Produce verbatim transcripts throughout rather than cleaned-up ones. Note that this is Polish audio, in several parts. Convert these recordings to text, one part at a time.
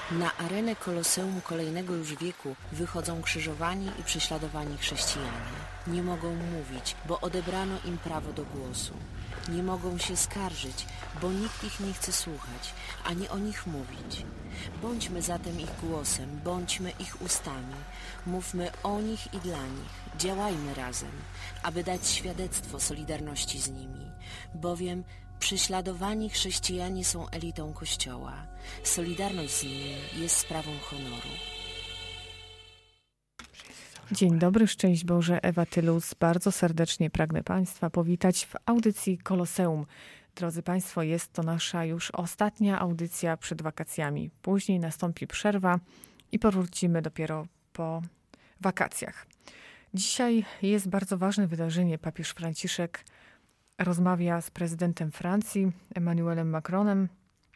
Na arenę Koloseum kolejnego już wieku wychodzą krzyżowani i prześladowani chrześcijanie. Nie mogą mówić, bo odebrano im prawo do głosu. Nie mogą się skarżyć, bo nikt ich nie chce słuchać, ani o nich mówić. Bądźmy zatem ich głosem, bądźmy ich ustami. Mówmy o nich i dla nich. Działajmy razem, aby dać świadectwo solidarności z nimi. Bowiem prześladowani chrześcijanie są elitą Kościoła. Solidarność z nimi jest sprawą honoru. Dzień dobry, szczęść Boże, Ewa Tylus. Bardzo serdecznie pragnę Państwa powitać w audycji Koloseum. Drodzy Państwo, jest to nasza już ostatnia audycja przed wakacjami. Później nastąpi przerwa i powrócimy dopiero po wakacjach. Dzisiaj jest bardzo ważne wydarzenie. Papież Franciszek rozmawia z prezydentem Francji, Emmanuelem Macronem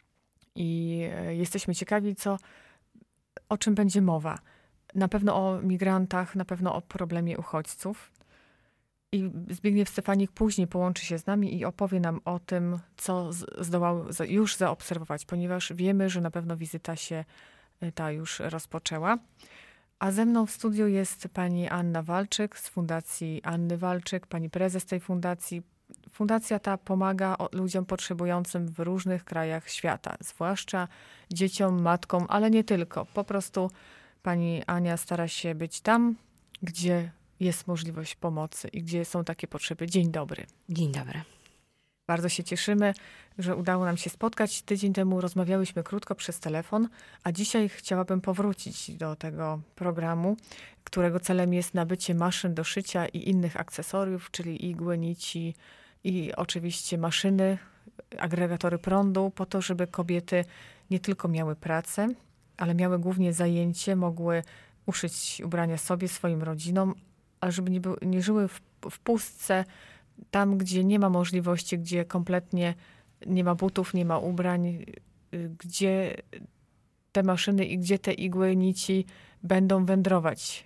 i jesteśmy ciekawi, co, o czym będzie mowa. Na pewno o migrantach, na pewno o problemie uchodźców. I Zbigniew Stefanik później połączy się z nami i opowie nam o tym, co zdołał już zaobserwować, ponieważ wiemy, że na pewno wizyta się ta już rozpoczęła. A ze mną w studiu jest pani Anna Walczyk z Fundacji Anny Walczyk, pani prezes tej fundacji. Fundacja ta pomaga ludziom potrzebującym w różnych krajach świata, zwłaszcza dzieciom, matkom, ale nie tylko. Po prostu pani Ania stara się być tam, gdzie jest możliwość pomocy i gdzie są takie potrzeby. Dzień dobry. Dzień dobry. Bardzo się cieszymy, że udało nam się spotkać. Tydzień temu rozmawiałyśmy krótko przez telefon, a dzisiaj chciałabym powrócić do tego programu, którego celem jest nabycie maszyn do szycia i innych akcesoriów, czyli igły, nici i oczywiście maszyny, agregatory prądu, po to, żeby kobiety nie tylko miały pracę, ale miały głównie zajęcie, mogły uszyć ubrania sobie, swoim rodzinom, ale żeby nie, by, nie żyły w, w pustce, tam, gdzie nie ma możliwości, gdzie kompletnie nie ma butów, nie ma ubrań, gdzie te maszyny i gdzie te igły, nici będą wędrować.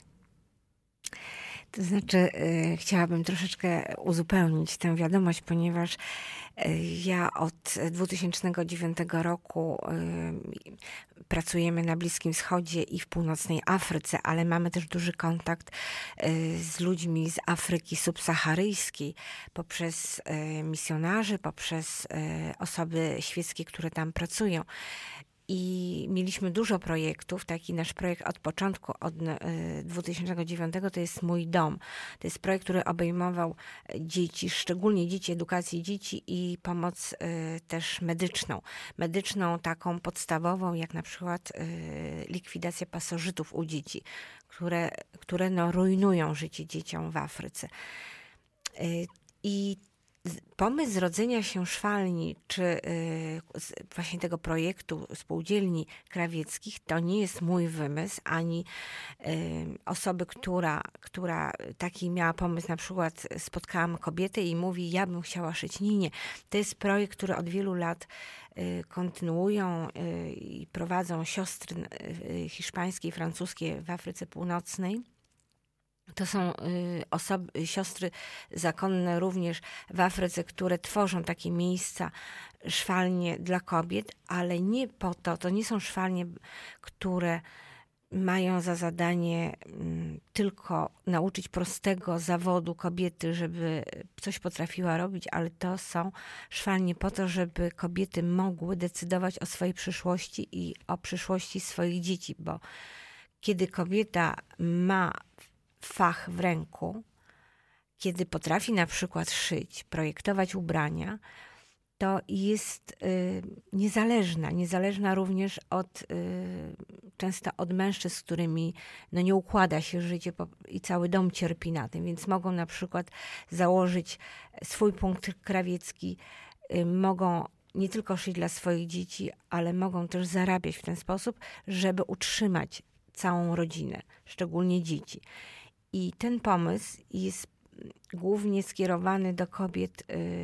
To znaczy, y, chciałabym troszeczkę uzupełnić tę wiadomość, ponieważ y, ja od dwa tysiące dziewiątego roku y, pracujemy na Bliskim Wschodzie i w północnej Afryce, ale mamy też duży kontakt y, z ludźmi z Afryki subsaharyjskiej poprzez y, misjonarzy, poprzez y, osoby świeckie, które tam pracują. I mieliśmy dużo projektów. Taki nasz projekt od początku, od dwa tysiące dziewiątego, to jest Mój Dom. To jest projekt, który obejmował dzieci, szczególnie dzieci, edukację dzieci i pomoc y, też medyczną. Medyczną taką podstawową, jak na przykład y, likwidacja pasożytów u dzieci, które, które no, rujnują życie dzieciom w Afryce. Y, I pomysł zrodzenia się szwalni, czy y, właśnie tego projektu spółdzielni krawieckich, to nie jest mój wymysł, ani y, osoby, która, która taki miała pomysł, na przykład spotkałam kobietę i mówi, ja bym chciała szyć. Nie, nie. To jest projekt, który od wielu lat y, kontynuują y, i prowadzą siostry y, hiszpańskie i francuskie w Afryce Północnej. To są y, osoby, siostry zakonne również w Afryce, które tworzą takie miejsca, szwalnie dla kobiet, ale nie po to, to nie są szwalnie, które mają za zadanie y, tylko nauczyć prostego zawodu kobiety, żeby coś potrafiła robić, ale to są szwalnie po to, żeby kobiety mogły decydować o swojej przyszłości i o przyszłości swoich dzieci, bo kiedy kobieta ma fach w ręku, kiedy potrafi na przykład szyć, projektować ubrania, to jest y, niezależna. Niezależna również od, y, często od mężczyzn, z którymi no, nie układa się życie i cały dom cierpi na tym. Więc mogą na przykład założyć swój punkt krawiecki, y, mogą nie tylko szyć dla swoich dzieci, ale mogą też zarabiać w ten sposób, żeby utrzymać całą rodzinę, szczególnie dzieci. I ten pomysł jest głównie skierowany do kobiet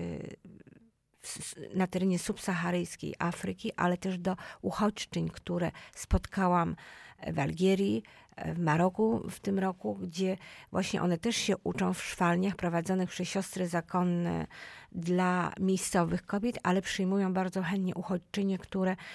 na terenie subsaharyjskiej Afryki, ale też do uchodźczyń, które spotkałam w Algierii, w Maroku w tym roku, gdzie właśnie one też się uczą w szwalniach prowadzonych przez siostry zakonne dla miejscowych kobiet, ale przyjmują bardzo chętnie uchodźczynie, które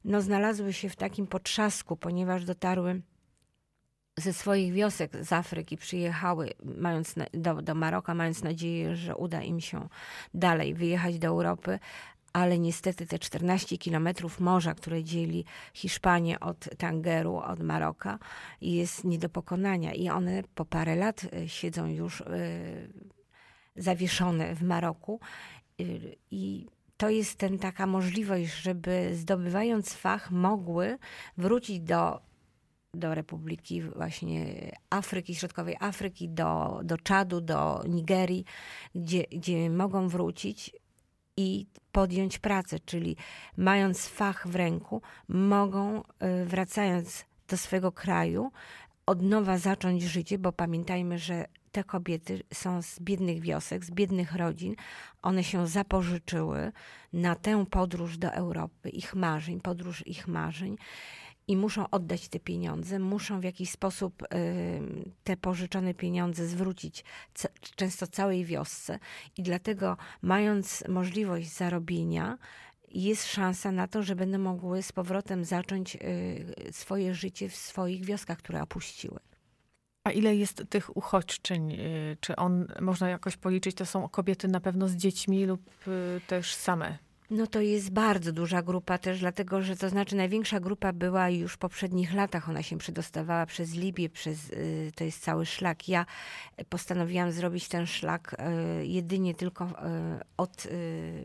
no, znalazły się w takim potrzasku, ponieważ dotarły ze swoich wiosek z Afryki, przyjechały mając na, do, do Maroka, mając nadzieję, że uda im się dalej wyjechać do Europy, ale niestety te czternaście kilometrów morza, które dzieli Hiszpanię od Tangeru, od Maroka, jest nie do pokonania i one po parę lat siedzą już y, zawieszone w Maroku y, i to jest ten, taka możliwość, żeby zdobywając fach mogły wrócić do, do Republiki właśnie Afryki, Środkowej Afryki, do, do Czadu, do Nigerii, gdzie, gdzie mogą wrócić i podjąć pracę, czyli mając fach w ręku, mogą, wracając do swojego kraju, od nowa zacząć życie, bo pamiętajmy, że te kobiety są z biednych wiosek, z biednych rodzin. One się zapożyczyły na tę podróż do Europy, ich marzeń, podróż ich marzeń i muszą oddać te pieniądze, muszą w jakiś sposób y, te pożyczone pieniądze zwrócić c- często całej wiosce i dlatego mając możliwość zarobienia, jest szansa na to, że będą mogły z powrotem zacząć y, swoje życie w swoich wioskach, które opuściły. A ile jest tych uchodźczyń? Y, Czy on, można jakoś policzyć, to są kobiety na pewno z dziećmi lub y, też same? No to jest bardzo duża grupa też, dlatego że to znaczy największa grupa była już w poprzednich latach. Ona się przedostawała przez Libię, przez, y, to jest cały szlak. Ja postanowiłam zrobić ten szlak y, jedynie tylko y, od y,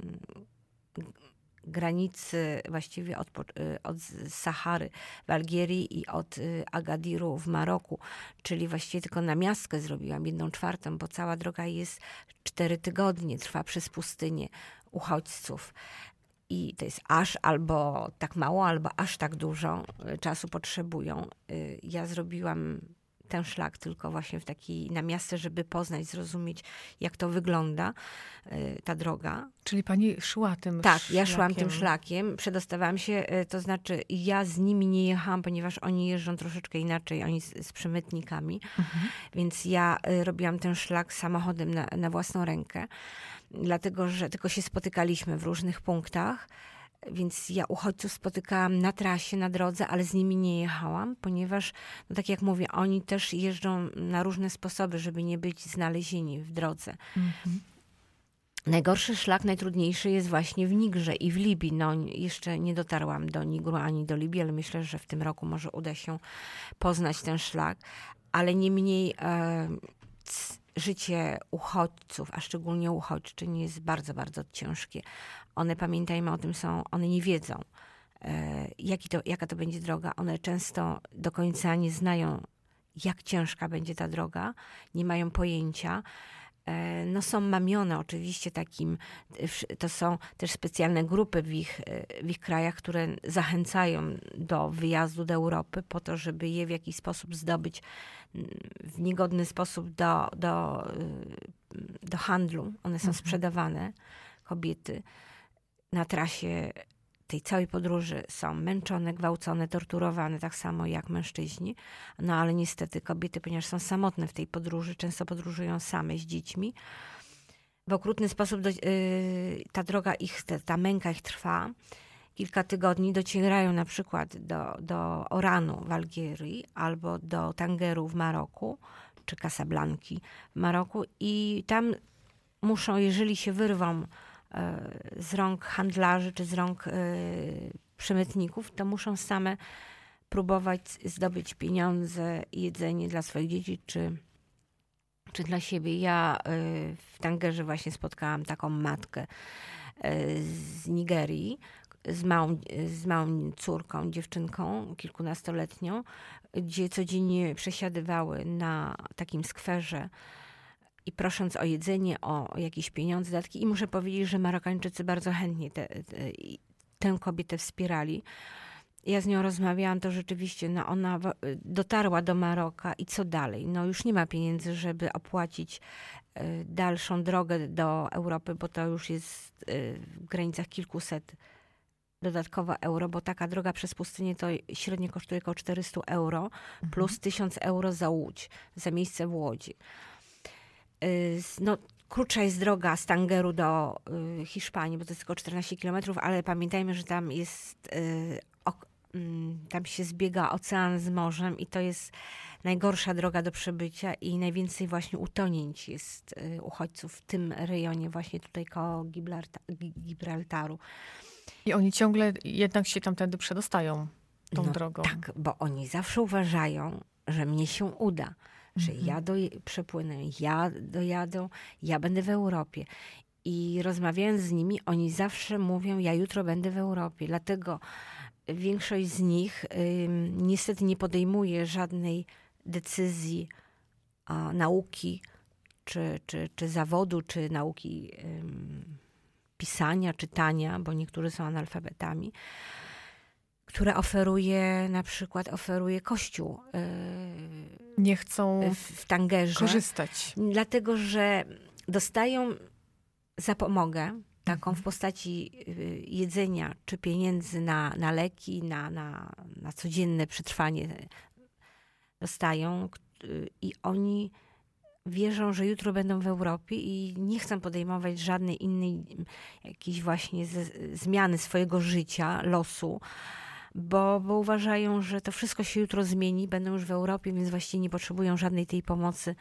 granicy, właściwie od, od Sahary w Algierii i od Agadiru w Maroku, czyli właściwie tylko namiastkę zrobiłam, jedną czwartą, bo cała droga jest cztery tygodnie, trwa przez pustynię uchodźców. I to jest aż albo tak mało, albo aż tak dużo czasu potrzebują. Ja zrobiłam ten szlak tylko właśnie w takiej namiastce, żeby poznać, zrozumieć, jak to wygląda, ta droga. Czyli pani szła tym tak, szlakiem? Ja szłam tym szlakiem, przedostawałam się, to znaczy ja z nimi nie jechałam, ponieważ oni jeżdżą troszeczkę inaczej, oni z, z przemytnikami, mhm. więc ja robiłam ten szlak samochodem na, na własną rękę, dlatego, że tylko się spotykaliśmy w różnych punktach. Więc ja uchodźców spotykałam na trasie, na drodze, ale z nimi nie jechałam, ponieważ, no tak jak mówię, oni też jeżdżą na różne sposoby, żeby nie być znalezieni w drodze. Mhm. Najgorszy szlak, najtrudniejszy jest właśnie w Nigrze i w Libii. No, jeszcze nie dotarłam do Nigru ani do Libii, ale myślę, że w tym roku może uda się poznać ten szlak. Ale niemniej e, życie uchodźców, a szczególnie uchodźczyń jest bardzo, bardzo ciężkie. One, pamiętajmy o tym, są, one nie wiedzą, e, jaki to, jaka to będzie droga. One często do końca nie znają, jak ciężka będzie ta droga, nie mają pojęcia. E, no są mamione oczywiście takim, to są też specjalne grupy w ich, w ich krajach, które zachęcają do wyjazdu do Europy po to, żeby je w jakiś sposób zdobyć w niegodny sposób do, do, do handlu. One są mhm. sprzedawane, kobiety. Na trasie tej całej podróży są męczone, gwałcone, torturowane, tak samo jak mężczyźni. No ale niestety kobiety, ponieważ są samotne w tej podróży, często podróżują same z dziećmi. W okrutny sposób do, yy, ta droga ich, ta, ta męka ich trwa. Kilka tygodni docierają na przykład do, do Oranu w Algierii albo do Tangeru w Maroku, czy Casablanki w Maroku i tam muszą, jeżeli się wyrwą z rąk handlarzy czy z rąk y, przemytników, to muszą same próbować zdobyć pieniądze i jedzenie dla swoich dzieci czy, czy dla siebie. Ja y, w Tangerze właśnie spotkałam taką matkę y, z Nigerii z małą, z małą córką, dziewczynką kilkunastoletnią, gdzie codziennie przesiadywały na takim skwerze i prosząc o jedzenie, o, o jakieś pieniądze, datki. I muszę powiedzieć, że Marokańczycy bardzo chętnie te, te, tę kobietę wspierali. Ja z nią rozmawiałam, to rzeczywiście no ona dotarła do Maroka i co dalej? No już nie ma pieniędzy, żeby opłacić dalszą drogę do Europy, bo to już jest w granicach kilkuset dodatkowo euro, bo taka droga przez pustynię to średnio kosztuje około czterysta euro mhm. plus tysiąc euro za łódź, za miejsce w łodzi. No, krótsza jest droga z Tangeru do y, Hiszpanii, bo to jest tylko czternaście kilometrów, ale pamiętajmy, że tam jest, y, ok, y, tam się zbiega ocean z morzem i to jest najgorsza droga do przebycia i najwięcej właśnie utonięć jest y, uchodźców w tym rejonie, właśnie tutaj koło Gibralta, Gibraltaru. I oni ciągle jednak się tamtędy przedostają tą no, drogą. Tak, bo oni zawsze uważają, że mnie się uda, że Mhm. ja doje- przepłynę, ja dojadę, ja będę w Europie. I rozmawiając z nimi, oni zawsze mówią, ja jutro będę w Europie. Dlatego większość z nich ym, niestety nie podejmuje żadnej decyzji a, nauki, czy, czy, czy zawodu, czy nauki ym, pisania, czytania, bo niektórzy są analfabetami, które oferuje, na przykład oferuje Kościół yy, Nie chcą w, w Tangerze. korzystać. Dlatego, że dostają zapomogę, taką w postaci y, jedzenia czy pieniędzy na, na leki, na, na, na codzienne przetrwanie dostają y, i oni wierzą, że jutro będą w Europie i nie chcą podejmować żadnej innej jakiejś właśnie z, zmiany swojego życia, losu, bo, bo uważają, że to wszystko się jutro zmieni, będą już w Europie, więc właściwie nie potrzebują żadnej tej pomocy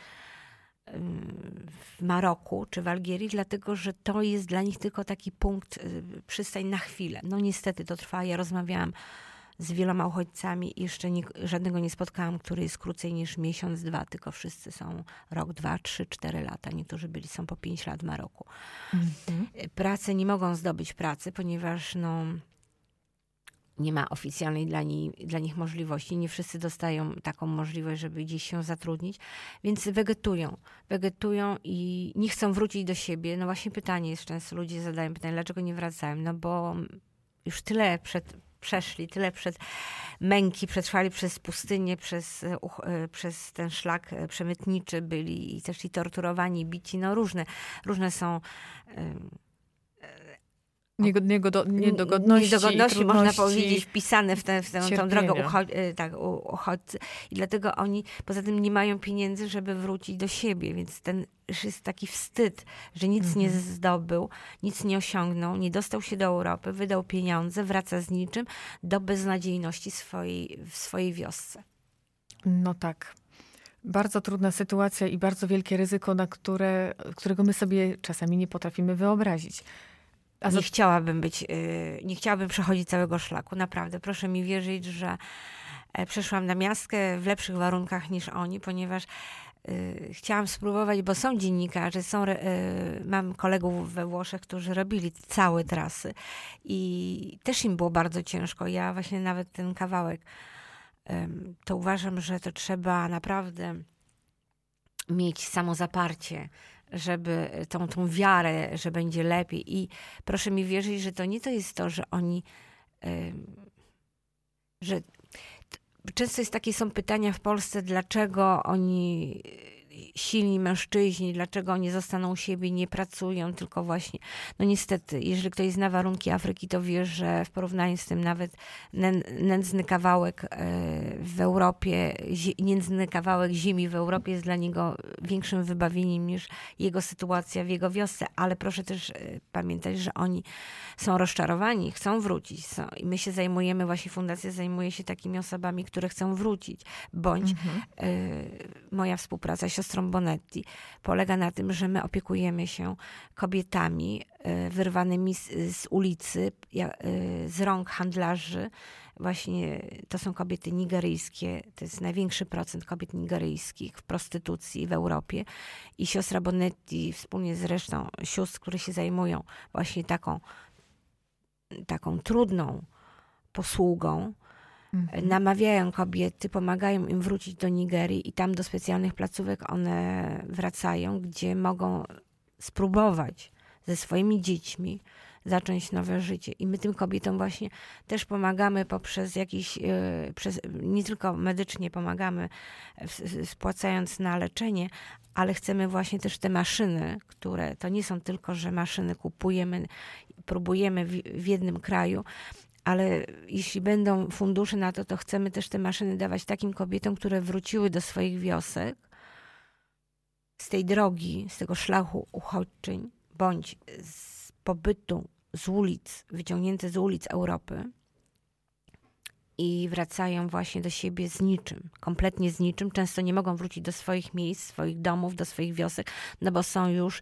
w Maroku czy w Algierii, dlatego że to jest dla nich tylko taki punkt, przystań na chwilę. No niestety to trwa. Ja rozmawiałam z wieloma uchodźcami i jeszcze nie, żadnego nie spotkałam, który jest krócej niż miesiąc, dwa, tylko wszyscy są rok, dwa, trzy, cztery lata. Niektórzy byli, są po pięć lat w Maroku. Mhm. Pracę nie mogą zdobyć pracy, ponieważ no, nie ma oficjalnej dla, ni, dla nich możliwości. Nie wszyscy dostają taką możliwość, żeby gdzieś się zatrudnić, więc wegetują. Wegetują i nie chcą wrócić do siebie. No właśnie pytanie jest często, ludzie zadają pytanie, dlaczego nie wracają? No bo już tyle przed, przeszli, tyle przed męki, przetrwali przez pustynię, przez, uh, przez ten szlak przemytniczy byli i też i torturowani, bici. No różne, różne są... Um, Niego, niegodo, niedogodności, niedogodności można powiedzieć, wpisane w, tę w tę, tą drogę uchodź, tak, uchodźcy. I dlatego oni poza tym nie mają pieniędzy, żeby wrócić do siebie, więc ten jest taki wstyd, że nic mhm. nie zdobył, nic nie osiągnął, nie dostał się do Europy, wydał pieniądze, wraca z niczym do beznadziejności swojej, w swojej wiosce. No tak. Bardzo trudna sytuacja i bardzo wielkie ryzyko, na które, którego my sobie czasami nie potrafimy wyobrazić. A nie za... chciałabym być, nie chciałabym przechodzić całego szlaku, naprawdę. Proszę mi wierzyć, że przeszłam namiastkę w lepszych warunkach niż oni, ponieważ chciałam spróbować, bo są dziennikarze, są, mam kolegów we Włoszech, którzy robili całe trasy i też im było bardzo ciężko. Ja właśnie nawet ten kawałek, to uważam, że to trzeba naprawdę mieć samozaparcie, żeby tą, tą wiarę, że będzie lepiej. I proszę mi wierzyć, że to nie to jest to, że oni, yy, że t- często jest takie są pytania w Polsce, dlaczego oni, silni mężczyźni, dlaczego oni zostaną u siebie, nie pracują, tylko właśnie, no niestety, jeżeli ktoś zna warunki Afryki, to wie, że w porównaniu z tym nawet nędzny kawałek w Europie, nędzny kawałek ziemi w Europie jest dla niego większym wybawieniem niż jego sytuacja w jego wiosce, ale proszę też pamiętać, że oni są rozczarowani, chcą wrócić. Są, i my się zajmujemy, właśnie fundacja zajmuje się takimi osobami, które chcą wrócić, bądź mhm. y, moja współpraca siostrą Bonetti polega na tym, że my opiekujemy się kobietami y, wyrwanymi z, z ulicy, y, z rąk handlarzy. Właśnie to są kobiety nigeryjskie, to jest największy procent kobiet nigeryjskich w prostytucji w Europie. I siostra Bonetti wspólnie z resztą sióstr, które się zajmują właśnie taką, taką trudną posługą, mhm. namawiają kobiety, pomagają im wrócić do Nigerii i tam do specjalnych placówek one wracają, gdzie mogą spróbować ze swoimi dziećmi zacząć nowe życie. I my tym kobietom właśnie też pomagamy poprzez jakiś, przez, nie tylko medycznie pomagamy, spłacając na leczenie, ale chcemy właśnie też te maszyny, które to nie są tylko, że maszyny kupujemy, próbujemy w, w jednym kraju, ale jeśli będą fundusze na to, to chcemy też te maszyny dawać takim kobietom, które wróciły do swoich wiosek z tej drogi, z tego szlaku uchodźczyń, bądź z pobytu z ulic, wyciągnięte z ulic Europy i wracają właśnie do siebie z niczym, kompletnie z niczym. Często nie mogą wrócić do swoich miejsc, swoich domów, do swoich wiosek, no bo są już,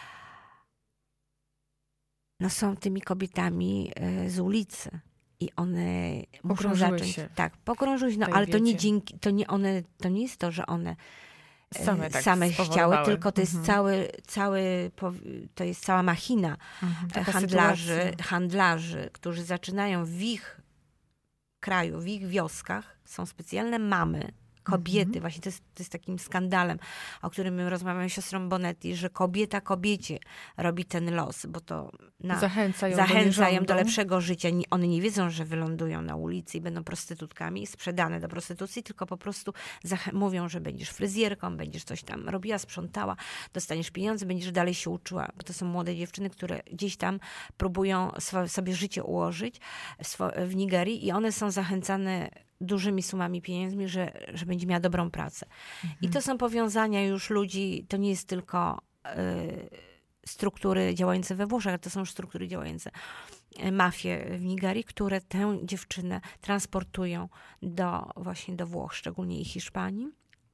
no są tymi kobietami z ulicy. I one muszą zacząć, się tak, pogrążyły się, no ale to nie wiecie. dzięki, to nie one, to nie jest to, że one Same, tak same chciały, spowodowały. tylko to jest Mhm. cały, cały, to jest cała machina Mhm, taka handlarzy, sytuacja. handlarzy, którzy zaczynają w ich kraju, w ich wioskach, są specjalne mamy, kobiety, Mhm. właśnie to jest, to jest takim skandalem, o którym my rozmawiamy z siostrą Bonetti, że kobieta kobiecie robi ten los, bo to na, Zachęcają, zachęcają do, do lepszego życia. Nie- One nie wiedzą, że wylądują na ulicy i będą prostytutkami, sprzedane do prostytucji, tylko po prostu zach- mówią, że będziesz fryzjerką, będziesz coś tam robiła, sprzątała, dostaniesz pieniądze, będziesz dalej się uczyła. Bo to są młode dziewczyny, które gdzieś tam próbują swo- sobie życie ułożyć w, swo- w Nigerii i one są zachęcane dużymi sumami pieniędzmi, że, że będzie miała dobrą pracę. Mhm. I to są powiązania już ludzi, to nie jest tylko y, struktury działające we Włoszech, ale to są już struktury działające, y, mafie w Nigerii, które tę dziewczynę transportują do, właśnie do Włoch, szczególnie i Hiszpanii.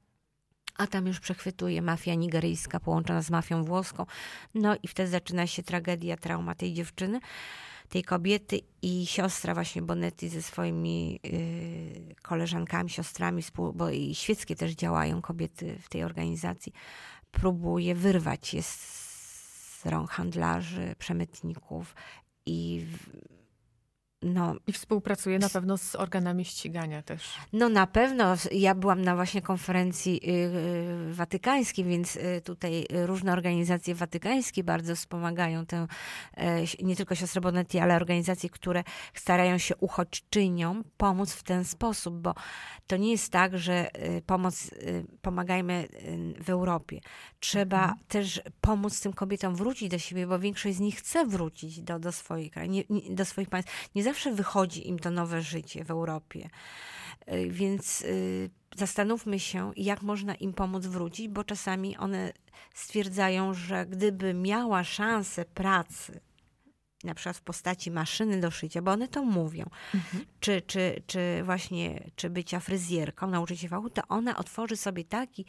A tam już przechwytuje mafia nigeryjska połączona z mafią włoską. No i wtedy zaczyna się tragedia, trauma tej dziewczyny, tej kobiety i siostra właśnie Bonetti ze swoimi y, koleżankami, siostrami, współ, bo i świeckie też działają kobiety w tej organizacji, próbuje wyrwać je z rąk handlarzy, przemytników i w, no, I współpracuje na pewno z organami ścigania też. no na pewno. Ja byłam na właśnie konferencji y, y, watykańskiej, więc y, tutaj różne organizacje watykańskie bardzo wspomagają tę, y, nie tylko siostrę Bonetti, ale organizacje, które starają się uchodźczyniom pomóc w ten sposób, bo to nie jest tak, że y, pomoc, y, pomagajmy y, w Europie. Trzeba Mhm. też pomóc tym kobietom wrócić do siebie, bo większość z nich chce wrócić do, do swoich krajów, nie, nie, do swoich państw. Nie zawsze wychodzi im to nowe życie w Europie. Y, Więc y, zastanówmy się, jak można im pomóc wrócić, bo czasami one stwierdzają, że gdyby miała szansę pracy, na przykład w postaci maszyny do szycia, bo one to mówią, Mhm. czy, czy, czy właśnie czy bycia fryzjerką, nauczyć się fachu, to ona otworzy sobie taki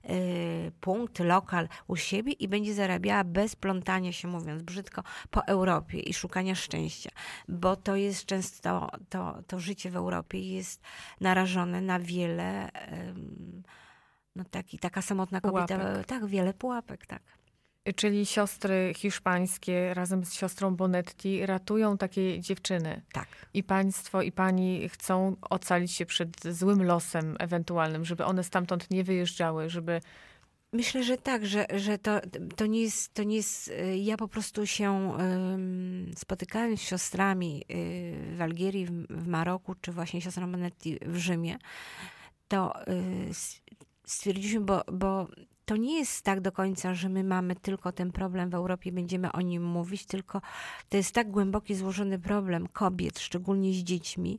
y, punkt, lokal u siebie i będzie zarabiała bez plątania się, mówiąc brzydko, po Europie i szukania szczęścia. Bo to jest często, to, to życie w Europie jest narażone na wiele, ym, no taki, taka samotna kobieta, Pułapek. tak, wiele pułapek, tak. Czyli siostry hiszpańskie razem z siostrą Bonetti ratują takie dziewczyny. Tak. I państwo, i pani chcą ocalić się przed złym losem ewentualnym, żeby one stamtąd nie wyjeżdżały, żeby... Myślę, że tak, że, że to, to, nie jest, to nie jest... y, Ja po prostu się ym, spotykając z siostrami y, w Algierii, w, w Maroku, czy właśnie siostrą Bonetti w Rzymie, to y, s- stwierdziliśmy, bo, bo to nie jest tak do końca, że my mamy tylko ten problem w Europie i będziemy o nim mówić, tylko to jest tak głęboki, złożony problem kobiet, szczególnie z dziećmi,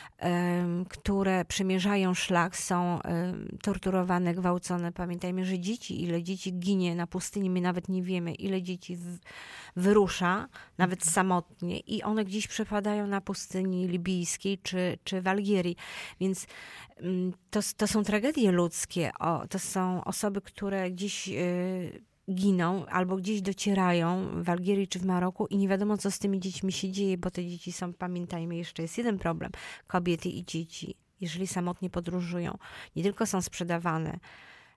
em, które przemierzają szlak, są em, torturowane, gwałcone. Pamiętajmy, że dzieci, ile dzieci ginie na pustyni, my nawet nie wiemy, ile dzieci w, wyrusza, nawet samotnie i one gdzieś przepadają na pustyni libijskiej czy, czy w Algierii. Więc mm, to, to są tragedie ludzkie, o, to są osoby, które gdzieś y, giną albo gdzieś docierają w Algierii czy w Maroku i nie wiadomo, co z tymi dziećmi się dzieje, bo te dzieci są, pamiętajmy, jeszcze jest jeden problem, kobiety i dzieci, jeżeli samotnie podróżują, nie tylko są sprzedawane y,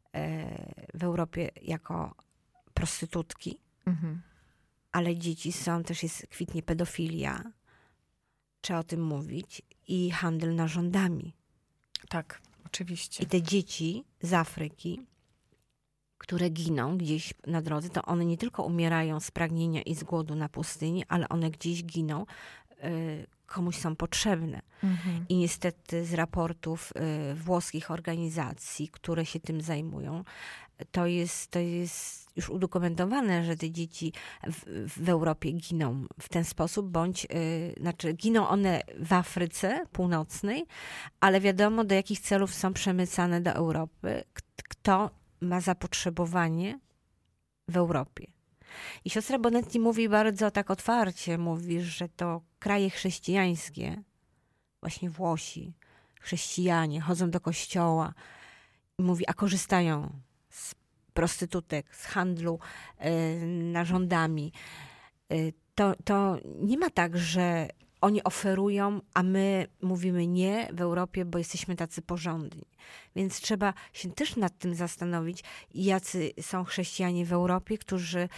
w Europie jako prostytutki, Mhm. ale dzieci są, też jest, kwitnie pedofilia, trzeba o tym mówić, i handel narządami. Tak, oczywiście. I te dzieci z Afryki, które giną gdzieś na drodze, to one nie tylko umierają z pragnienia i z głodu na pustyni, ale one gdzieś giną, y, komuś są potrzebne. Mhm. I niestety z raportów y, włoskich organizacji, które się tym zajmują, to jest, to jest już udokumentowane, że te dzieci w, w Europie giną w ten sposób, bądź y, znaczy giną one w Afryce Północnej, ale wiadomo, do jakich celów są przemycane do Europy, K- kto ma zapotrzebowanie w Europie. I siostra Bonetti mówi bardzo tak otwarcie, mówi, że to kraje chrześcijańskie, właśnie Włosi, chrześcijanie chodzą do kościoła i mówi, a korzystają z prostytutek, z handlu y, narządami. Y, to, to nie ma tak, że oni oferują, a my mówimy nie w Europie, bo jesteśmy tacy porządni. Więc trzeba się też nad tym zastanowić, jacy są chrześcijanie w Europie, którzy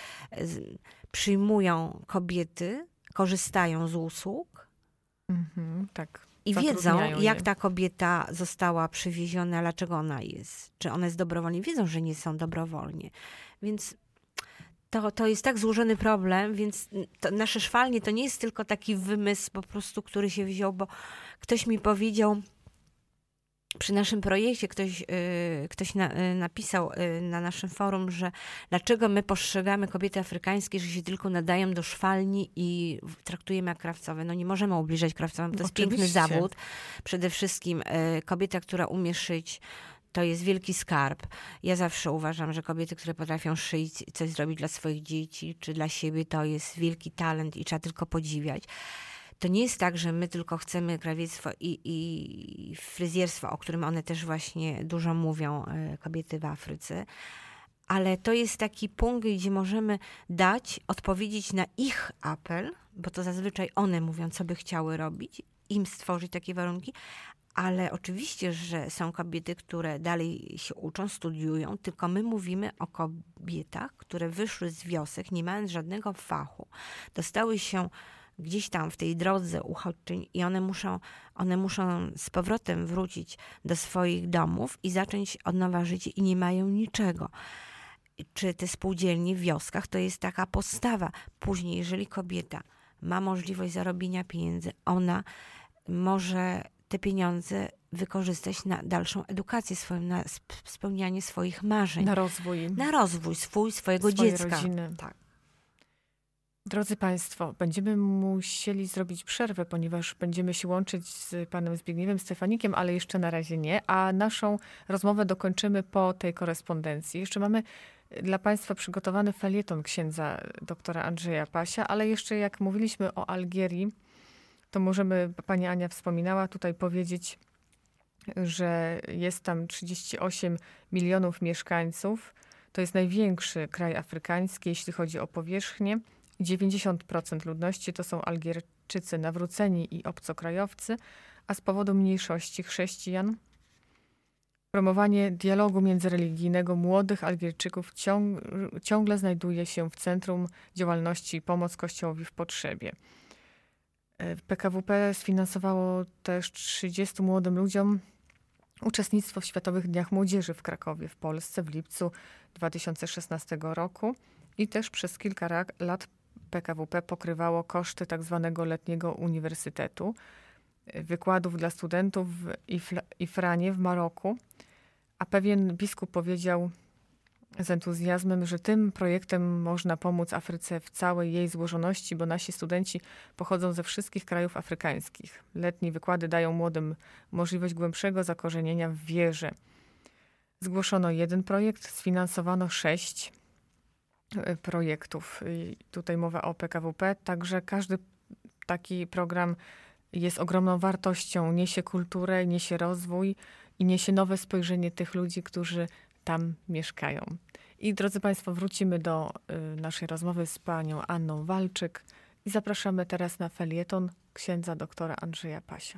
przyjmują kobiety, korzystają z usług Mhm, tak. i wiedzą, Zatrudniają jak je. ta kobieta została przywieziona, dlaczego ona jest. Czy ona jest dobrowolnie. Wiedzą, że nie są dobrowolnie. Więc To, to jest tak złożony problem, więc to nasze szwalnie to nie jest tylko taki wymysł po prostu, który się wziął, bo ktoś mi powiedział, przy naszym projekcie ktoś, yy, ktoś na, yy, napisał yy, na naszym forum, że dlaczego my postrzegamy kobiety afrykańskie, że się tylko nadają do szwalni i traktujemy jak krawcowe. No nie możemy ubliżać krawcom, to jest Oczywiście. piękny zawód. Przede wszystkim yy, kobieta, która umie szyć, to jest wielki skarb. Ja zawsze uważam, że kobiety, które potrafią szyć, coś zrobić dla swoich dzieci, czy dla siebie, to jest wielki talent i trzeba tylko podziwiać. To nie jest tak, że my tylko chcemy krawiectwo i, i fryzjerstwo, o którym one też właśnie dużo mówią, kobiety w Afryce, ale to jest taki punkt, gdzie możemy dać, odpowiedzieć na ich apel, bo to zazwyczaj one mówią, co by chciały robić, im stworzyć takie warunki, ale oczywiście, że są kobiety, które dalej się uczą, studiują, tylko my mówimy o kobietach, które wyszły z wiosek, nie mając żadnego fachu, dostały się gdzieś tam w tej drodze uchodźczyń i one muszą, one muszą z powrotem wrócić do swoich domów i zacząć od nowa życie i nie mają niczego. Czy te spółdzielnie w wioskach to jest taka postawa. Później, jeżeli kobieta ma możliwość zarobienia pieniędzy, ona może te pieniądze wykorzystać na dalszą edukację swoją, na spełnianie swoich marzeń. Na rozwój. Na rozwój swój, swojego Swojej dziecka. rodziny. Tak. Drodzy Państwo, będziemy musieli zrobić przerwę, ponieważ będziemy się łączyć z panem Zbigniewem Stefanikiem, ale jeszcze na razie nie, a naszą rozmowę dokończymy po tej korespondencji. Jeszcze mamy dla Państwa przygotowany felieton księdza doktora Andrzeja Pasia, ale jeszcze jak mówiliśmy o Algierii, to możemy, pani Ania wspominała tutaj powiedzieć, że jest tam trzydzieści osiem milionów mieszkańców. To jest największy kraj afrykański, jeśli chodzi o powierzchnię. dziewięćdziesiąt procent ludności to są Algierczycy nawróceni i obcokrajowcy, a z powodu mniejszości chrześcijan promowanie dialogu międzyreligijnego młodych Algierczyków ciąg, ciągle znajduje się w centrum działalności i pomoc Kościołowi w potrzebie. P K W P sfinansowało też trzydziestu młodym ludziom uczestnictwo w Światowych Dniach Młodzieży w Krakowie w Polsce w lipcu dwa tysiące szesnastego roku i też przez kilka lat P K W P pokrywało koszty tak zwanego letniego uniwersytetu, wykładów dla studentów w Ifranie w Maroku, a pewien biskup powiedział z entuzjazmem, że tym projektem można pomóc Afryce w całej jej złożoności, bo nasi studenci pochodzą ze wszystkich krajów afrykańskich. Letnie wykłady dają młodym możliwość głębszego zakorzenienia w wierze. Zgłoszono jeden projekt, sfinansowano sześć projektów. I tutaj mowa o P K W P, także każdy taki program jest ogromną wartością, niesie kulturę, niesie rozwój i niesie nowe spojrzenie tych ludzi, którzy tam mieszkają. I drodzy Państwo, wrócimy do y, naszej rozmowy z panią Anną Walczyk i zapraszamy teraz na felieton księdza doktora Andrzeja Pasia.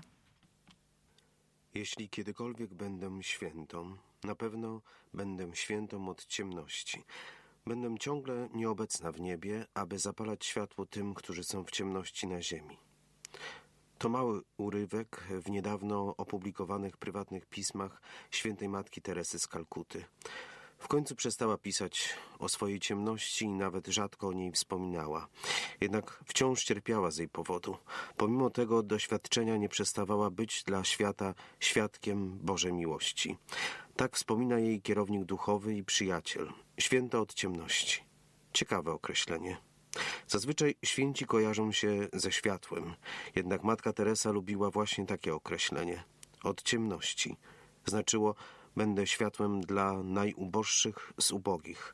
Jeśli kiedykolwiek będę świętą, na pewno będę świętą od ciemności. Będę ciągle nieobecna w niebie, aby zapalać światło tym, którzy są w ciemności na ziemi. To mały urywek w niedawno opublikowanych prywatnych pismach świętej Matki Teresy z Kalkuty. W końcu przestała pisać o swojej ciemności i nawet rzadko o niej wspominała. Jednak wciąż cierpiała z jej powodu. Pomimo tego doświadczenia nie przestawała być dla świata świadkiem Bożej miłości. Tak wspomina jej kierownik duchowy i przyjaciel. Święta od ciemności. Ciekawe określenie. Zazwyczaj święci kojarzą się ze światłem. Jednak Matka Teresa lubiła właśnie takie określenie. Od ciemności. Znaczyło, będę światłem dla najuboższych z ubogich.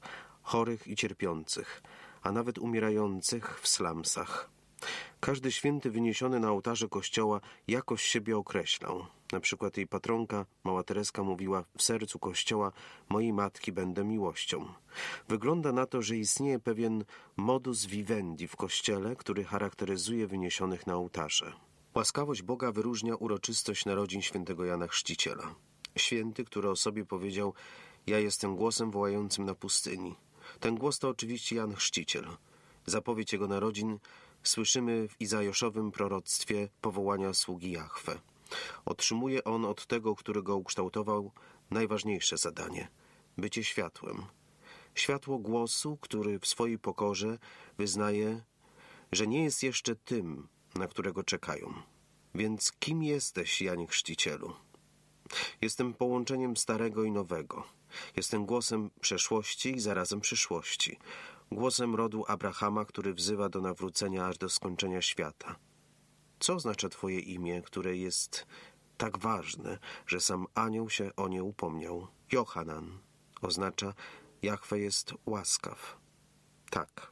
chorych i cierpiących, a nawet umierających w slumsach. Każdy święty wyniesiony na ołtarze kościoła jakoś siebie określał. Na przykład jej patronka, mała Tereska, mówiła: w sercu kościoła mojej matki będę miłością. Wygląda na to, że istnieje pewien modus vivendi w kościele, który charakteryzuje wyniesionych na ołtarze. Łaskawość Boga wyróżnia uroczystość narodzin świętego Jana Chrzciciela. Święty, który o sobie powiedział: ja jestem głosem wołającym na pustyni. Ten głos to oczywiście Jan Chrzciciel. Zapowiedź jego narodzin słyszymy w Izajoszowym proroctwie powołania sługi Jahwe. Otrzymuje on od tego, który go ukształtował, najważniejsze zadanie – bycie światłem. Światło głosu, który w swojej pokorze wyznaje, że nie jest jeszcze tym, na którego czekają. Więc kim jesteś, Janie Chrzcicielu? Jestem połączeniem starego i nowego. Jestem głosem przeszłości i zarazem przyszłości. Głosem rodu Abrahama, który wzywa do nawrócenia aż do skończenia świata. Co oznacza twoje imię, które jest tak ważne, że sam anioł się o nie upomniał? Johanan oznacza: Jahwe jest łaskaw. Tak.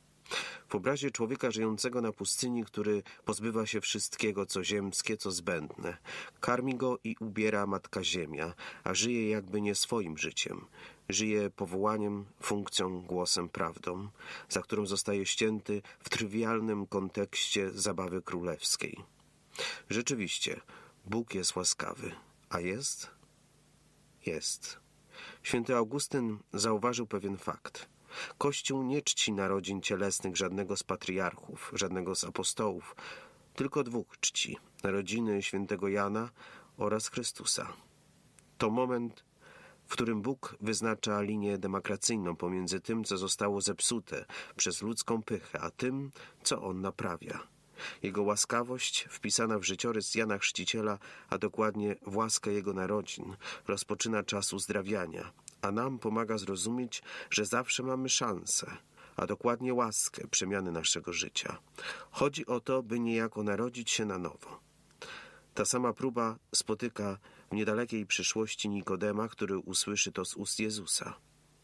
W obrazie człowieka żyjącego na pustyni, który pozbywa się wszystkiego, co ziemskie, co zbędne. Karmi go i ubiera Matka Ziemia, a żyje jakby nie swoim życiem. Żyje powołaniem, funkcją, głosem, prawdą, za którą zostaje ścięty w trywialnym kontekście zabawy królewskiej. Rzeczywiście, Bóg jest łaskawy. A jest? Jest. Święty Augustyn zauważył pewien fakt. Kościół nie czci narodzin cielesnych żadnego z patriarchów, żadnego z apostołów, tylko dwóch czci: narodziny świętego Jana oraz Chrystusa. To moment, w którym Bóg wyznacza linię demarkacyjną pomiędzy tym, co zostało zepsute przez ludzką pychę, a tym, co On naprawia. Jego łaskawość, wpisana w życiorys Jana Chrzciciela, a dokładnie w łaskę Jego narodzin, rozpoczyna czas uzdrawiania, a nam pomaga zrozumieć, że zawsze mamy szansę, a dokładnie łaskę przemiany naszego życia. Chodzi o to, by niejako narodzić się na nowo. Ta sama próba spotyka w niedalekiej przyszłości Nikodema, który usłyszy to z ust Jezusa.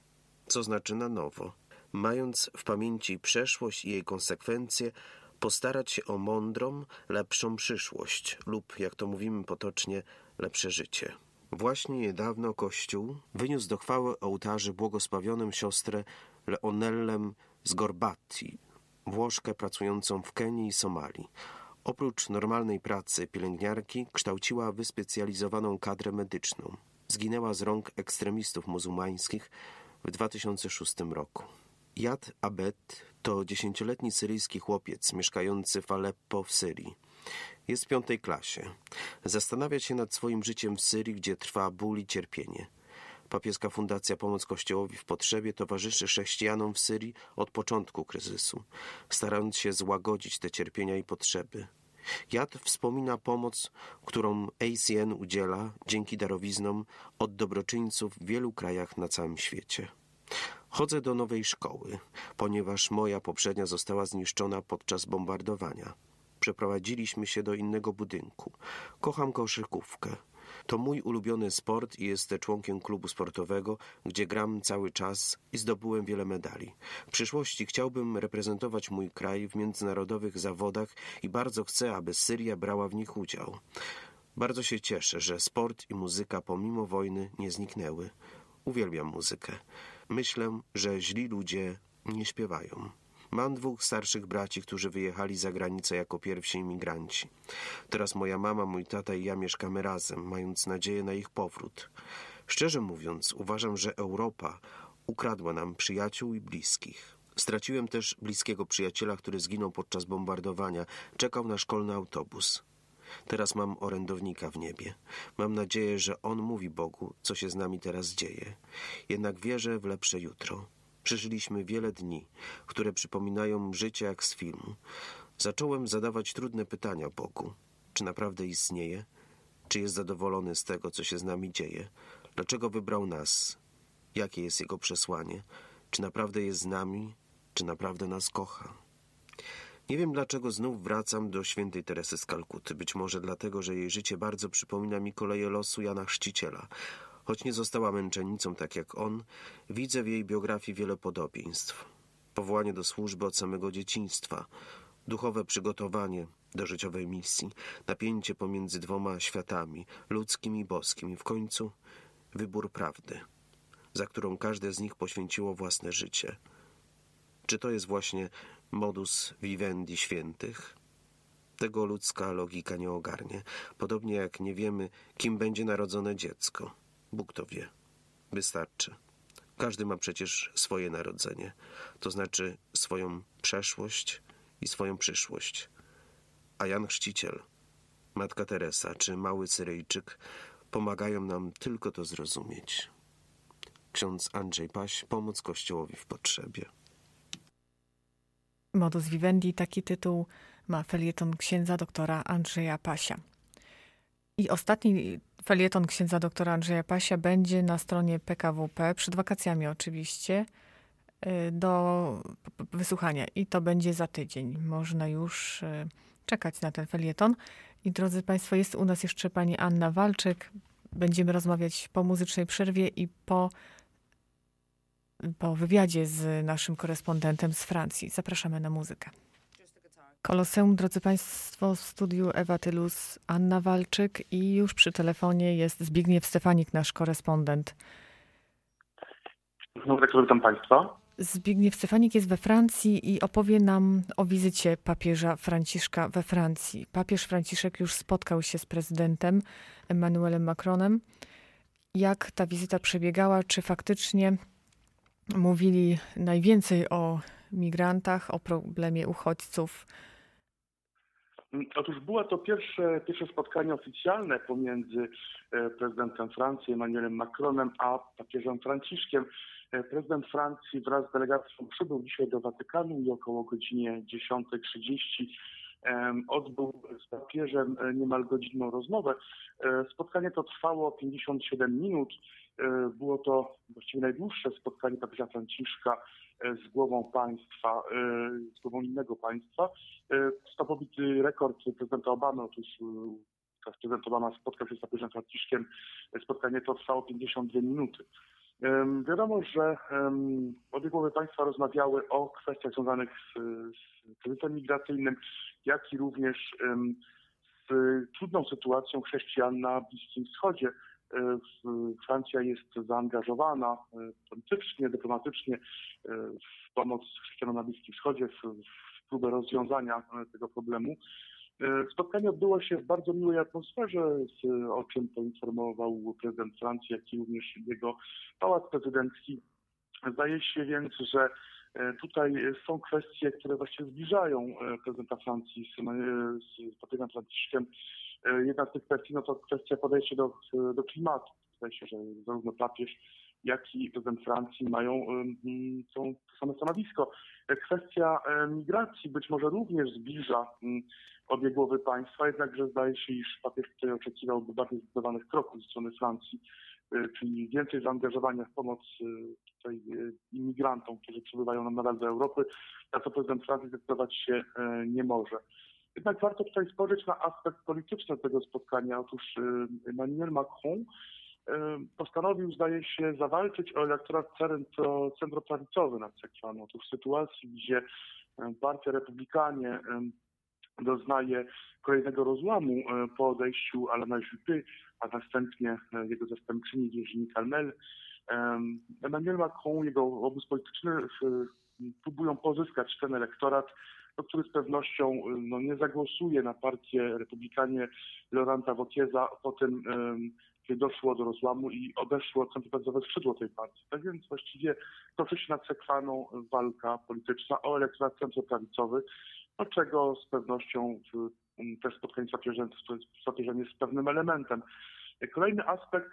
Co znaczy na nowo? Mając w pamięci przeszłość i jej konsekwencje, postarać się o mądrą, lepszą przyszłość lub, jak to mówimy potocznie, lepsze życie. Właśnie niedawno Kościół wyniósł do chwały ołtarzy błogosławioną siostrę Leonellę z Gorbati, Włoszkę pracującą w Kenii i Somalii. Oprócz normalnej pracy pielęgniarki kształciła wyspecjalizowaną kadrę medyczną. Zginęła z rąk ekstremistów muzułmańskich w dwa tysiące szóstym roku. Yad Abed to dziesięcioletni syryjski chłopiec mieszkający w Aleppo w Syrii. Jest w piątej klasie. Zastanawia się nad swoim życiem w Syrii, gdzie trwa ból i cierpienie. Papieska Fundacja Pomoc Kościołowi w Potrzebie towarzyszy chrześcijanom w Syrii od początku kryzysu, starając się złagodzić te cierpienia i potrzeby. Yad wspomina pomoc, którą A C N udziela dzięki darowiznom od dobroczyńców w wielu krajach na całym świecie. Chodzę do nowej szkoły, ponieważ moja poprzednia została zniszczona podczas bombardowania. Przeprowadziliśmy się do innego budynku. Kocham koszykówkę. To mój ulubiony sport i jestem członkiem klubu sportowego, gdzie gram cały czas i zdobyłem wiele medali. W przyszłości chciałbym reprezentować mój kraj w międzynarodowych zawodach i bardzo chcę, aby Syria brała w nich udział. Bardzo się cieszę, że sport i muzyka pomimo wojny nie zniknęły. Uwielbiam muzykę. Myślę, że źli ludzie nie śpiewają. Mam dwóch starszych braci, którzy wyjechali za granicę jako pierwsi imigranci. Teraz moja mama, mój tata i ja mieszkamy razem, mając nadzieję na ich powrót. Szczerze mówiąc, uważam, że Europa ukradła nam przyjaciół i bliskich. Straciłem też bliskiego przyjaciela, który zginął podczas bombardowania. Czekał na szkolny autobus. Teraz mam orędownika w niebie. Mam nadzieję, że on mówi Bogu, co się z nami teraz dzieje. Jednak wierzę w lepsze jutro. Przeżyliśmy wiele dni, które przypominają życie jak z filmu. Zacząłem zadawać trudne pytania Bogu. Czy naprawdę istnieje? Czy jest zadowolony z tego, co się z nami dzieje? Dlaczego wybrał nas? Jakie jest Jego przesłanie? Czy naprawdę jest z nami? Czy naprawdę nas kocha? Nie wiem, dlaczego znów wracam do świętej Teresy z Kalkuty. Być może dlatego, że jej życie bardzo przypomina mi koleje losu Jana Chrzciciela. Choć nie została męczennicą tak jak on, widzę w jej biografii wiele podobieństw. Powołanie do służby od samego dzieciństwa, duchowe przygotowanie do życiowej misji, napięcie pomiędzy dwoma światami, ludzkim i boskim, i w końcu wybór prawdy, za którą każde z nich poświęciło własne życie. Czy to jest właśnie modus vivendi świętych? Tego ludzka logika nie ogarnie, podobnie jak nie wiemy, kim będzie narodzone dziecko. Bóg to wie. Wystarczy. Każdy ma przecież swoje narodzenie, to znaczy swoją przeszłość i swoją przyszłość. A Jan Chrzciciel, Matka Teresa czy mały Cyryjczyk pomagają nam tylko to zrozumieć. Ksiądz Andrzej Paś, Pomoc Kościołowi w potrzebie. Modus Vivendi, taki tytuł ma felieton księdza doktora Andrzeja Pasia. I ostatni felieton księdza doktora Andrzeja Pasia będzie na stronie P K W P, przed wakacjami oczywiście, do wysłuchania. I to będzie za tydzień. Można już czekać na ten felieton. I drodzy Państwo, jest u nas jeszcze pani Anna Walczyk. Będziemy rozmawiać po muzycznej przerwie i po, po wywiadzie z naszym korespondentem z Francji. Zapraszamy na muzykę. Koloseum, drodzy Państwo, w studiu Ewa Tylus, Anna Walczyk i już przy telefonie jest Zbigniew Stefanik, nasz korespondent. No tak, witam Państwa. Zbigniew Stefanik jest we Francji i opowie nam o wizycie papieża Franciszka we Francji. Papież Franciszek już spotkał się z prezydentem Emmanuelem Macronem. Jak ta wizyta przebiegała? Czy faktycznie mówili najwięcej o migrantach, o problemie uchodźców? Otóż było to pierwsze, pierwsze spotkanie oficjalne pomiędzy prezydentem Francji Emmanuelem Macronem a papieżem Franciszkiem. Prezydent Francji wraz z delegacją przybył dzisiaj do Watykanu i około godzinie dziesiątej trzydzieści odbył z papieżem niemal godzinną rozmowę. Spotkanie to trwało pięćdziesiąt siedem minut. Było to właściwie najdłuższe spotkanie papieża Franciszka z głową państwa, z głową innego państwa. Został pobity rekord prezydenta Obamy. Otóż prezydent Obama spotkał się z papieżem Franciszkiem. Spotkanie to trwało pięćdziesiąt dwie minuty. Wiadomo, że obie głowy państwa rozmawiały o kwestiach związanych z, z kryzysem migracyjnym, jak i również z trudną sytuacją chrześcijan na Bliskim Wschodzie. Francja jest zaangażowana politycznie, dyplomatycznie w pomoc chrześcijanom na Bliskim Wschodzie, w, w próbę rozwiązania tego problemu. Spotkanie odbyło się w bardzo miłej atmosferze, o czym poinformował prezydent Francji, jak i również jego pałac prezydencki. Zdaje się więc, że tutaj są kwestie, które właściwie zbliżają prezydenta Francji z, z papieżem Franciszkiem. Jedna z tych kwestii no to kwestia podejścia do, do klimatu. Zdaje się, że zarówno papież, jak i prezydent Francji mają są to same stanowisko. Kwestia migracji być może również zbliża obie głowy państwa, jednakże zdaje się, iż papież tutaj oczekiwałby bardziej zdecydowanych kroków ze strony Francji, czyli więcej zaangażowania w pomoc tutaj imigrantom, którzy przybywają nadal do Europy, na co prezydent Francji zdecydować się nie może. Jednak warto tutaj spojrzeć na aspekt polityczny tego spotkania. Otóż Emmanuel Macron postanowił, zdaje się, zawalczyć o elektorat centro, centroprawicowy na Sekwaną. Otóż w sytuacji, gdzie partia Republikanie doznaje kolejnego rozłamu po odejściu Alana Juppé, a następnie jego zastępczyni Virginie Calmel, Emmanuel Macron, jego obóz polityczny próbują pozyskać ten elektorat, no, który z pewnością no, nie zagłosuje na partię Republikanie Laurenta Wauquieza po tym, kiedy doszło do rozłamu i odeszło centroprawicowe skrzydło tej partii. Tak więc właściwie toczy się nad Sekwaną walka polityczna o elektorat centroprawicowy, do czego z pewnością też spotkanie z papieżem, z papieżem jest pewnym elementem. Kolejny aspekt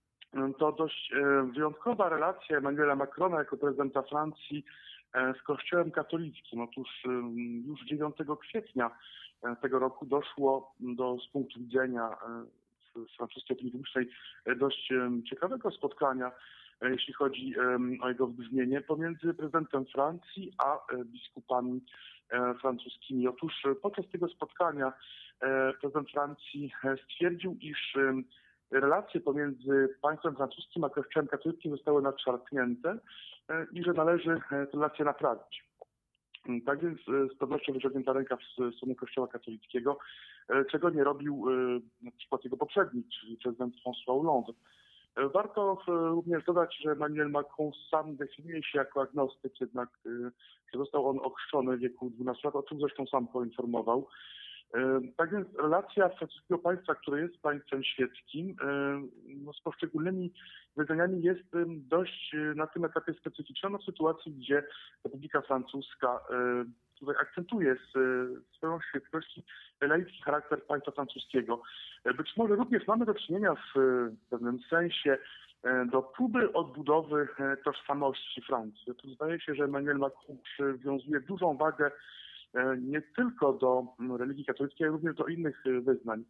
to dość wyjątkowa relacja Emmanuela Macrona jako prezydenta Francji z Kościołem katolickim. Otóż już dziewiątego kwietnia tego roku doszło do z punktu widzenia francuskiej opinii publicznej dość ciekawego spotkania, jeśli chodzi o jego wybrzmienie, pomiędzy prezydentem Francji a biskupami francuskimi. Otóż podczas tego spotkania prezydent Francji stwierdził, iż relacje pomiędzy państwem francuskim a Kościołem katolickim zostały nadszarpnięte i że należy te relacje naprawić. Tak więc z pewnością wyciągnięta ręka w stronę Kościoła katolickiego, czego nie robił na przykład jego poprzednik, czyli prezydent François Hollande. Warto również dodać, że Emmanuel Macron sam definiuje się jako agnostyk, jednak że został on ochrzczony w wieku dwunastu lat, o czym zresztą sam poinformował. Tak więc relacja francuskiego państwa, które jest państwem świeckim, no z poszczególnymi wyznaniami jest dość na tym etapie specyficzna, no w sytuacji, gdzie Republika Francuska tutaj akcentuje swoją świeckość i laicki charakter państwa francuskiego. Być może również mamy do czynienia w pewnym sensie do próby odbudowy tożsamości Francji. Tu zdaje się, że Emmanuel Macron przywiązuje dużą wagę nie tylko do religii katolickiej, ale również do innych wyznań.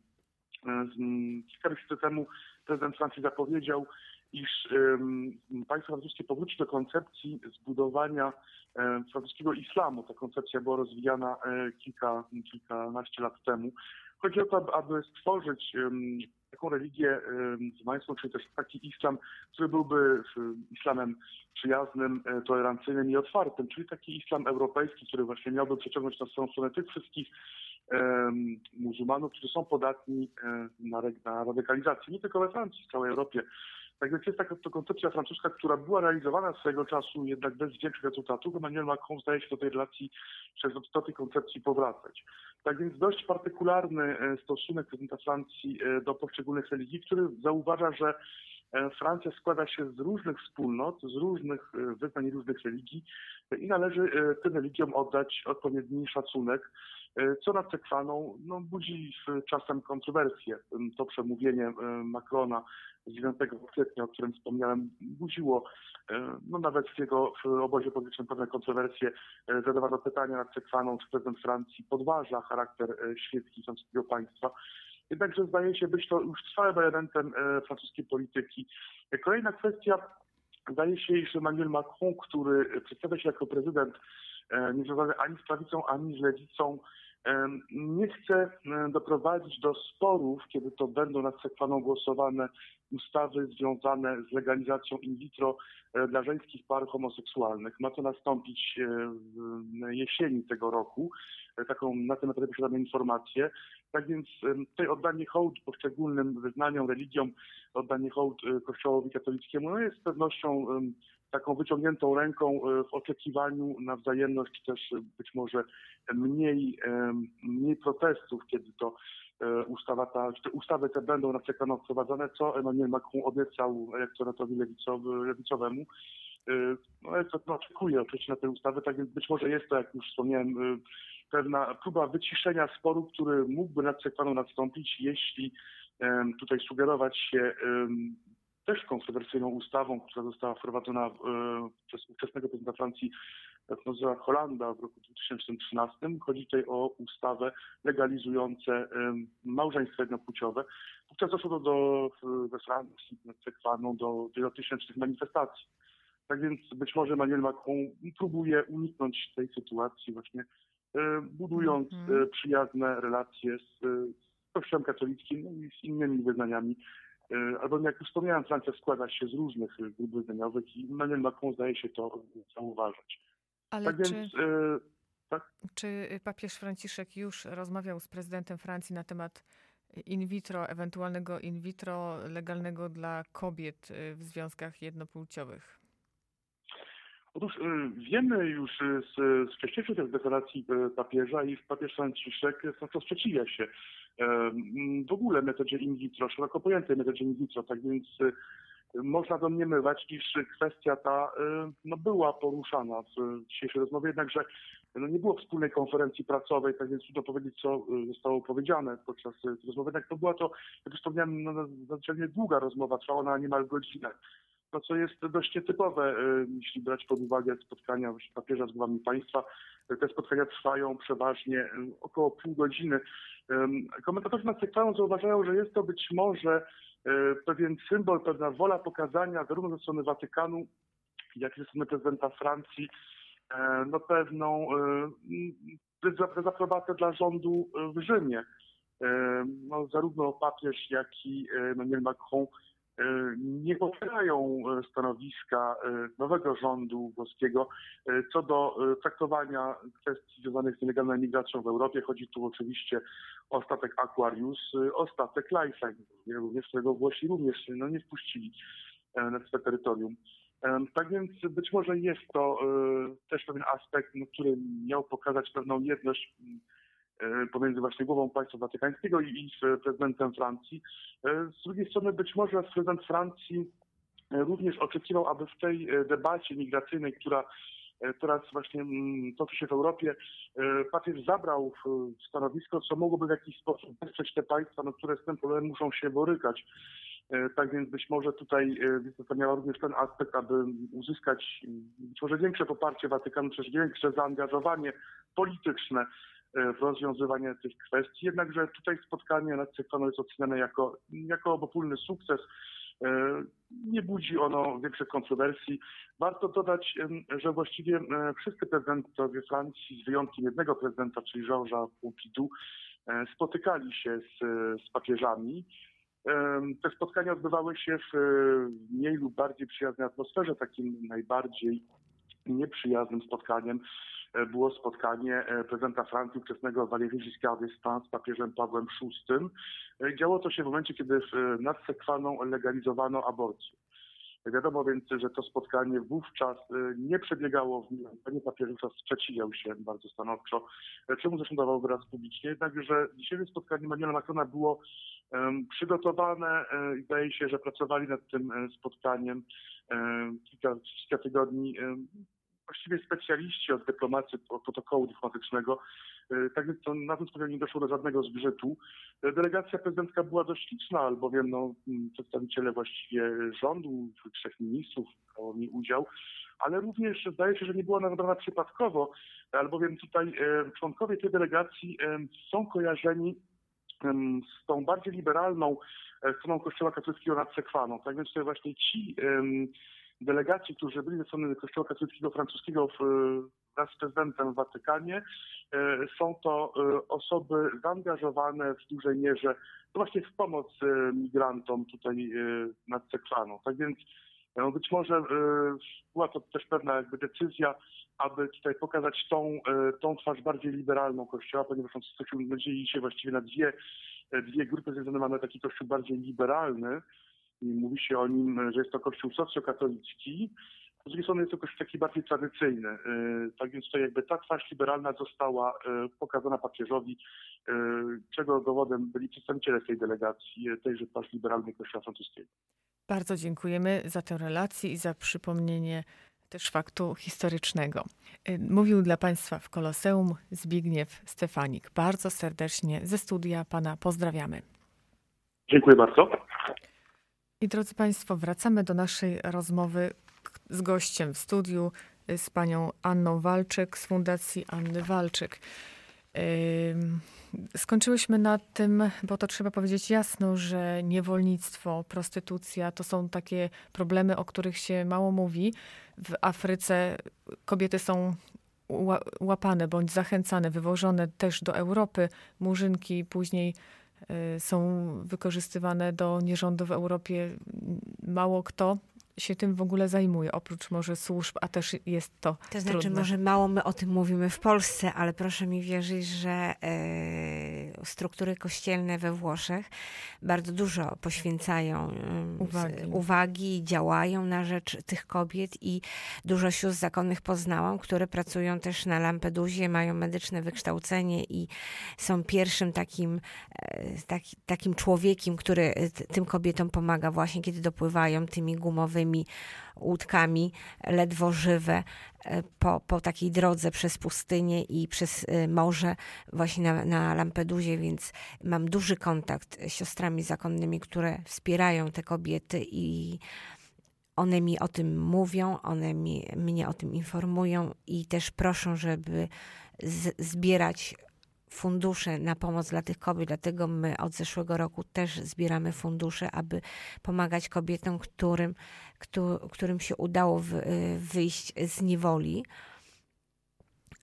Kilka miesięcy temu prezydent Francji zapowiedział, iż państwo francuskie powróci do koncepcji zbudowania francuskiego islamu. Ta koncepcja była rozwijana kilka, kilkanaście lat temu. Chodzi o to, aby stworzyć taką religię muzułmańską, czyli też taki islam, który byłby islamem przyjaznym, tolerancyjnym i otwartym, czyli taki islam europejski, który właśnie miałby przeciągnąć na swoją stronę tych wszystkich um, muzułmanów, którzy są podatni na, na radykalizację, nie tylko we Francji, w całej Europie. Tak więc jest taka to koncepcja francuska, która była realizowana swego czasu, jednak bez większych rezultatów. Emmanuel Macron zdaje się do tej relacji, przez do tej koncepcji powracać. Tak więc dość partykularny stosunek prezydenta Francji do poszczególnych religii, który zauważa, że Francja składa się z różnych wspólnot, z różnych wyznań i różnych religii i należy tym religiom oddać odpowiedni szacunek, co nad Sekwaną no, budzi czasem kontrowersje. To przemówienie Macrona z dziewiątego kwietnia, o którym wspomniałem, budziło no, nawet w jego w obozie politycznym pewne kontrowersje. Zadawano pytania nad Sekwaną, czy prezydent Francji podważa charakter świecki francuskiego państwa. Jednakże zdaje się być to już trwałym elementem francuskiej polityki. Kolejna kwestia, zdaje się, iż Emmanuel Macron, który przedstawia się jako prezydent niezwiązany ani z prawicą, ani z lewicą, nie chce doprowadzić do sporów, kiedy to będą nad Sekwaną głosowane ustawy związane z legalizacją in vitro dla żeńskich par homoseksualnych. Ma to nastąpić w jesieni tego roku. Taką na ten etapie posiadamy informację. Tak więc tutaj oddanie hołd poszczególnym wyznaniom, religiom, oddanie hołd Kościołowi katolickiemu no jest z pewnością taką wyciągniętą ręką w oczekiwaniu na wzajemność, czy też być może mniej, mniej protestów, kiedy to ustawa ta, czy te ustawy te będą na Sekwaną wprowadzone, co Emmanuel Macron obiecał elektoratowi lewicowy, lewicowemu. No, elektorat no, oczekuje oczywiście na te ustawy, tak więc być może jest to, jak już wspomniałem, pewna próba wyciszenia sporu, który mógłby nad Sekwaną nastąpić, jeśli um, tutaj sugerować się um, też kontrowersyjną ustawą, która została wprowadzona um, przez ówczesnego prezydenta Francji Françoisa Hollanda w roku dwa tysiące trzynastym. Chodzi tutaj o ustawę legalizującą um, małżeństwo jednopłciowe. Wówczas doszło do, do, we Francji nad Sekwaną do wielotysięcznych manifestacji. Tak więc być może Emmanuel Macron próbuje uniknąć tej sytuacji właśnie budując mm. przyjazne relacje z, z Kościołem katolickim no i z innymi wyznaniami. Albo jak już wspomniałem, Francja składa się z różnych grup wyznaniowych i Emmanuel Macron zdaje się to zauważać. Ale tak czy, więc, tak? czy papież Franciszek już rozmawiał z prezydentem Francji na temat in vitro, ewentualnego in vitro legalnego dla kobiet w związkach jednopłciowych? Otóż wiemy już z, z wcześniejszych tych deklaracji papieża, iż papież Franciszek sprzeciwia się w ogóle metodzie in vitro, szeroko pojętej metodzie in vitro, tak więc można domniemywać, iż kwestia ta no, była poruszana w dzisiejszej rozmowie, jednakże no, nie było wspólnej konferencji pracowej, tak więc trudno powiedzieć, co zostało powiedziane podczas tej rozmowy. Jednak to była to, jak już wspomniałem, no, zwyczajnie długa rozmowa, trwała ona niemal godzinę. No, co jest dość nietypowe, jeśli brać pod uwagę spotkania papieża z głowami państwa. Te spotkania trwają przeważnie około pół godziny. Komentatorzy nad Sekwaną zauważają, że jest to być może pewien symbol, pewna wola pokazania zarówno ze strony Watykanu, jak i ze strony prezydenta Francji, no pewną dezaprobatę dla rządu w Rzymie. no, zarówno papież, jak i Emmanuel Macron nie popierają stanowiska nowego rządu włoskiego co do traktowania kwestii związanych z nielegalną migracją w Europie. Chodzi tu oczywiście o statek Aquarius, o statek Lifeline, również którego Włosi również no, nie wpuścili na swoje terytorium. Tak więc być może jest to też pewien aspekt, no, który miał pokazać pewną jedność pomiędzy właśnie głową państwa watykańskiego i prezydentem Francji. Z drugiej strony być może prezydent Francji również oczekiwał, aby w tej debacie migracyjnej, która teraz właśnie toczy się w Europie, papież zabrał stanowisko, co mogłoby w jakiś sposób wesprzeć te państwa, no, które z tym problemem muszą się borykać. Tak więc być może tutaj wizyta miała również ten aspekt, aby uzyskać być może większe poparcie Watykanu, czy też większe zaangażowanie polityczne w rozwiązywanie tych kwestii. Jednakże tutaj spotkanie nad Sekwaną jest oceniane jako, jako obopólny sukces. Nie budzi ono większych kontrowersji. Warto dodać, że właściwie wszyscy prezydentowie Francji, z wyjątkiem jednego prezydenta, czyli Georgesa Pompidou, spotykali się z, z papieżami. Te spotkania odbywały się w mniej lub bardziej przyjaznej atmosferze. Takim najbardziej nieprzyjaznym spotkaniem było spotkanie prezydenta Francji ówczesnego Valéry Giscard d'Estaing z papieżem Pawłem szóstym. Działo to się w momencie, kiedy nad Sekwaną legalizowano aborcję. Wiadomo więc, że to spotkanie wówczas nie przebiegało w miłym tonie. Papież wówczas sprzeciwiał się bardzo stanowczo, czemu zresztą dawał wyraz publicznie. Jednakże dzisiejsze spotkanie Emmanuela Macrona było um, przygotowane i zdaje się, że pracowali nad tym spotkaniem um, kilka, kilka tygodni um, właściwie specjaliści od dyplomacji, od protokołu dyplomatycznego. Tak więc to, na tym spotkaniu nie doszło do żadnego zgrzytu. Delegacja prezydencka była dość liczna, albowiem no, przedstawiciele właściwie rządu, trzech ministrów brało w niej udział, ale również zdaje się, że nie była ona wybrana przypadkowo, albowiem tutaj e, członkowie tej delegacji e, są kojarzeni e, z tą bardziej liberalną e, stroną Kościoła katolickiego nad Sekwaną. Tak więc tutaj właśnie ci e, delegaci, którzy byli ze strony Kościoła katolickiego francuskiego w, wraz z prezydentem w Watykanie, są to osoby zaangażowane w dużej mierze to właśnie w pomoc migrantom tutaj nad Sekwaną. Tak więc no być może była to też pewna jakby decyzja, aby tutaj pokazać tą, tą twarz bardziej liberalną Kościoła, ponieważ on dzieli się właściwie na dwie, dwie grupy związane. Mamy taki Kościół bardziej liberalny, mówi się o nim, że jest to Kościół socjokatolicki. Z drugiej strony jest to Kościół taki bardziej tradycyjny. Tak więc tutaj jakby ta twarz liberalna została pokazana papieżowi, czego dowodem byli przedstawiciele tej delegacji, tejże twarz liberalnej Kościoła francuskiego. Bardzo dziękujemy za tę relację i za przypomnienie też faktu historycznego. Mówił dla Państwa w Koloseum Zbigniew Stefanik. Bardzo serdecznie ze studia Pana pozdrawiamy. Dziękuję bardzo. I drodzy Państwo, wracamy do naszej rozmowy z gościem w studiu, z panią Anną Walczyk z Fundacji Anny Walczyk. Skończyłyśmy na tym, bo to trzeba powiedzieć jasno, że niewolnictwo, prostytucja to są takie problemy, o których się mało mówi. W Afryce kobiety są łapane bądź zachęcane, wywożone też do Europy. Murzynki później są wykorzystywane do nierządu w Europie. Mało kto się tym w ogóle zajmuje, oprócz może służb, a też jest to To znaczy, trudne. może mało my o tym mówimy w Polsce, ale proszę mi wierzyć, że e, struktury kościelne we Włoszech bardzo dużo poświęcają e, uwagi. uwagi i działają na rzecz tych kobiet i dużo sióstr zakonnych poznałam, które pracują też na Lampedusie, mają medyczne wykształcenie i są pierwszym takim, e, taki, takim człowiekiem, który t, tym kobietom pomaga właśnie, kiedy dopływają tymi gumowymi łódkami, ledwo żywe, po, po takiej drodze przez pustynię i przez morze właśnie na, na Lampedusie, więc mam duży kontakt z siostrami zakonnymi, które wspierają te kobiety i one mi o tym mówią, one mi, mnie o tym informują i też proszą, żeby z, zbierać fundusze na pomoc dla tych kobiet, dlatego my od zeszłego roku też zbieramy fundusze, aby pomagać kobietom, którym, którym się udało wyjść z niewoli.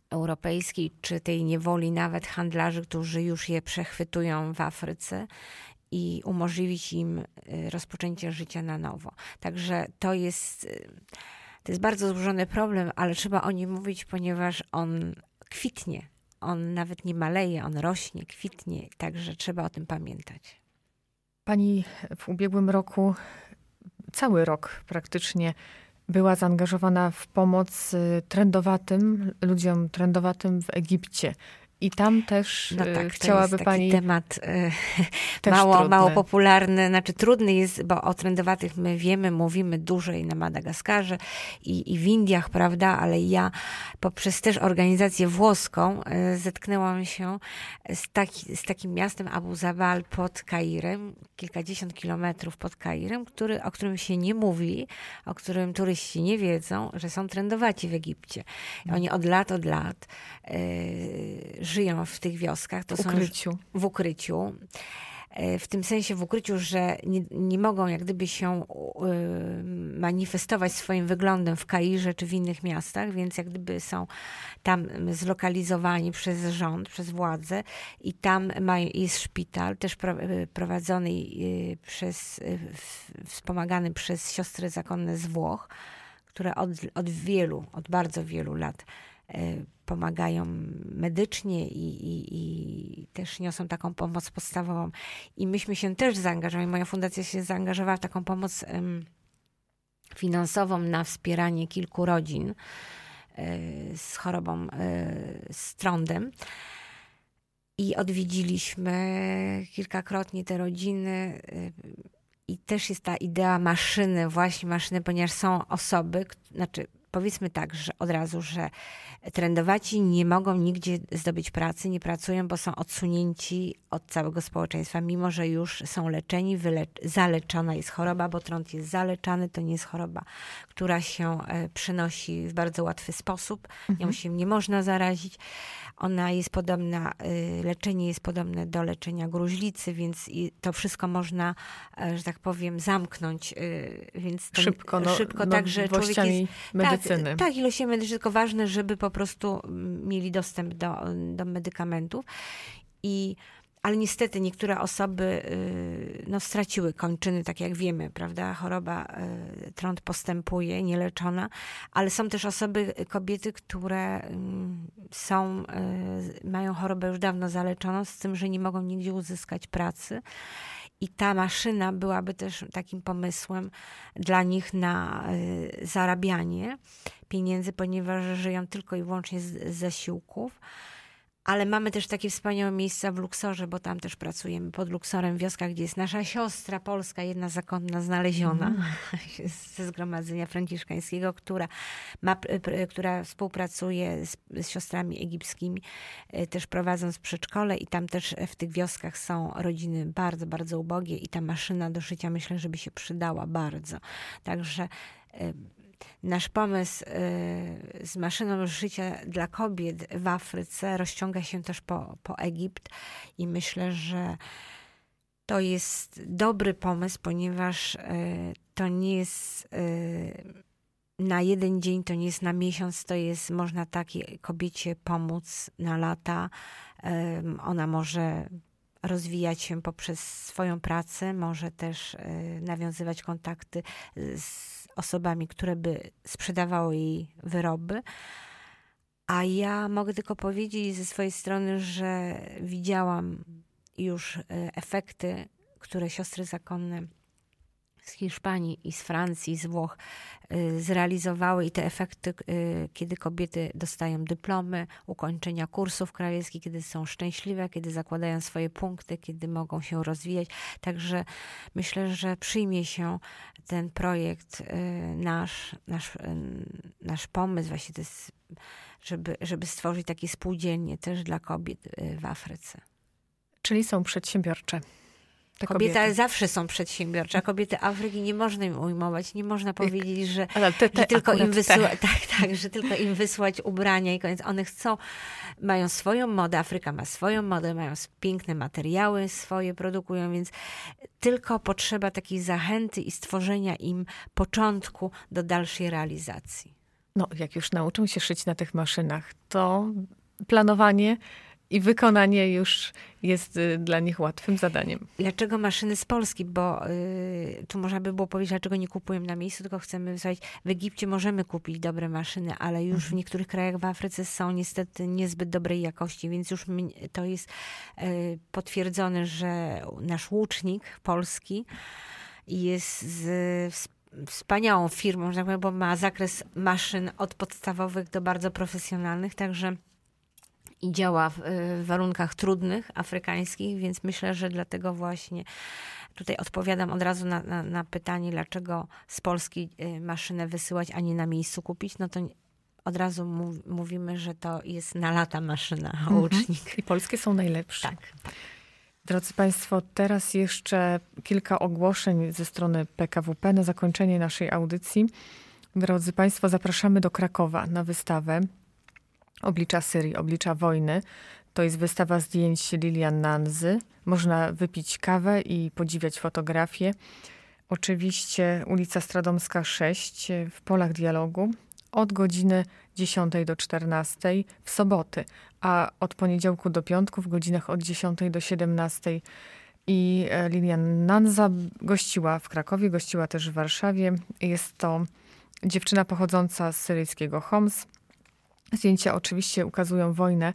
Europejskiej, czy tej niewoli nawet handlarzy, którzy już je przechwytują w Afryce i umożliwić im rozpoczęcie życia na nowo. Także to jest, to jest bardzo złożony problem, ale trzeba o nim mówić, ponieważ on kwitnie. On nawet nie maleje, on rośnie, kwitnie, także trzeba o tym pamiętać. Pani w ubiegłym roku, cały rok praktycznie, była zaangażowana w pomoc trędowatym, ludziom trędowatym w Egipcie. I tam też no tak, chciałaby to jest pani... taki temat y, mało, mało popularny, znaczy trudny jest, bo o trędowatych my wiemy, mówimy dużo i na Madagaskarze i, i w Indiach, prawda, ale ja poprzez też organizację włoską y, zetknęłam się z, taki, z takim miastem Abu Zabal pod Kairem, kilkadziesiąt kilometrów pod Kairem, który, o którym się nie mówi, o którym turyści nie wiedzą, że są trędowaci w Egipcie. I oni od lat, od lat y, żyją w tych wioskach. To w ukryciu. Są w ukryciu. W tym sensie w ukryciu, że nie, nie mogą jak gdyby się manifestować swoim wyglądem w Kairze czy w innych miastach, więc jak gdyby są tam zlokalizowani przez rząd, przez władze i tam mają, jest szpital, też prowadzony przez, wspomagany przez siostry zakonne z Włoch, które od, od wielu, od bardzo wielu lat pomagają medycznie i, i, i też niosą taką pomoc podstawową. I myśmy się też zaangażowali, moja fundacja się zaangażowała w taką pomoc um, finansową na wspieranie kilku rodzin y, z chorobą, y, z trądem. I odwiedziliśmy kilkakrotnie te rodziny. Y, I też jest ta idea maszyny, właśnie maszyny, ponieważ są osoby, znaczy powiedzmy tak, że od razu, że trędowaci nie mogą nigdzie zdobyć pracy, nie pracują, bo są odsunięci od całego społeczeństwa, mimo że już są leczeni, wylecz- zaleczona jest choroba, bo trąd jest zaleczany, to nie jest choroba, która się e, przenosi w bardzo łatwy sposób, mhm. nią się nie można zarazić. Ona jest podobna, y, leczenie jest podobne do leczenia gruźlicy, więc i to wszystko można, e, że tak powiem, zamknąć. Y, więc to, szybko, no, szybko tak, że człowiek jest... medycyny. Tak, tak, ilościami medycznymi, tylko ważne, żeby po prostu mieli dostęp do, do medykamentów. I, ale niestety niektóre osoby no, straciły kończyny, tak jak wiemy, prawda? Choroba, trąd postępuje, nieleczona, ale są też osoby, kobiety, które są, mają chorobę już dawno zaleczoną, z tym, że nie mogą nigdzie uzyskać pracy. I ta maszyna byłaby też takim pomysłem dla nich na y, zarabianie pieniędzy, ponieważ żyją tylko i wyłącznie z, z zasiłków. Ale mamy też takie wspaniałe miejsca w Luksorze, bo tam też pracujemy pod Luksorem w wioskach, gdzie jest nasza siostra polska, jedna zakonna znaleziona mm. ze Zgromadzenia Franciszkańskiego, która, ma, która współpracuje z, z siostrami egipskimi, też prowadząc przedszkole i tam też w tych wioskach są rodziny bardzo, bardzo ubogie i ta maszyna do szycia myślę, żeby się przydała bardzo. Także nasz pomysł y, z maszyną szycia dla kobiet w Afryce rozciąga się też po, po Egipt i myślę, że to jest dobry pomysł, ponieważ y, to nie jest y, na jeden dzień, to nie jest na miesiąc, to jest, można takiej kobiecie pomóc na lata. Y, ona może rozwijać się poprzez swoją pracę, może też y, nawiązywać kontakty z osobami, które by sprzedawały jej wyroby. A ja mogę tylko powiedzieć ze swojej strony, że widziałam już efekty, które siostry zakonne z Hiszpanii i z Francji, z Włoch zrealizowały i te efekty, kiedy kobiety dostają dyplomy, ukończenia kursów krawieckich, kiedy są szczęśliwe, kiedy zakładają swoje punkty, kiedy mogą się rozwijać. Także myślę, że przyjmie się ten projekt nasz, nasz, nasz pomysł, właśnie to jest, żeby, żeby stworzyć takie spółdzielnie też dla kobiet w Afryce. Czyli są przedsiębiorcze. Te kobiety, kobiety zawsze są przedsiębiorcze, a kobiety Afryki nie można im ujmować, nie można powiedzieć, że, Ale te, te że tylko im wysła, te. tak, tak, że tylko im wysłać ubrania i koniec. One chcą, mają swoją modę, Afryka ma swoją modę, mają piękne materiały swoje, produkują, więc tylko potrzeba takiej zachęty i stworzenia im początku do dalszej realizacji. No, jak już nauczą się szyć na tych maszynach, to planowanie i wykonanie już jest dla nich łatwym zadaniem. Dlaczego maszyny z Polski? Bo y, tu można by było powiedzieć, dlaczego nie kupujemy na miejscu, tylko chcemy wysłać. W Egipcie możemy kupić dobre maszyny, ale już mhm. w niektórych krajach w Afryce są niestety niezbyt dobrej jakości, więc już to jest y, potwierdzone, że nasz łucznik polski jest z wspaniałą firmą, bo ma zakres maszyn od podstawowych do bardzo profesjonalnych, także i działa w, w warunkach trudnych, afrykańskich, więc myślę, że dlatego właśnie tutaj odpowiadam od razu na, na, na pytanie, dlaczego z Polski maszynę wysyłać, a nie na miejscu kupić, no to od razu mów, mówimy, że to jest na lata maszyna, mhm. łucznik. I polskie są najlepsze. Tak, tak. Drodzy Państwo, teraz jeszcze kilka ogłoszeń ze strony P K W P na zakończenie naszej audycji. Drodzy Państwo, zapraszamy do Krakowa na wystawę Oblicza Syrii, Oblicza Wojny. To jest wystawa zdjęć Lilian Nanzy. Można wypić kawę i podziwiać fotografie. Oczywiście ulica Stradomska sześć w Polach Dialogu od godziny dziesiątej do czternastej w soboty, a od poniedziałku do piątku w godzinach od dziesiątej do siedemnastej. I Lilian Nanza gościła w Krakowie, gościła też w Warszawie. Jest to dziewczyna pochodząca z syryjskiego Homs. Zdjęcia oczywiście ukazują wojnę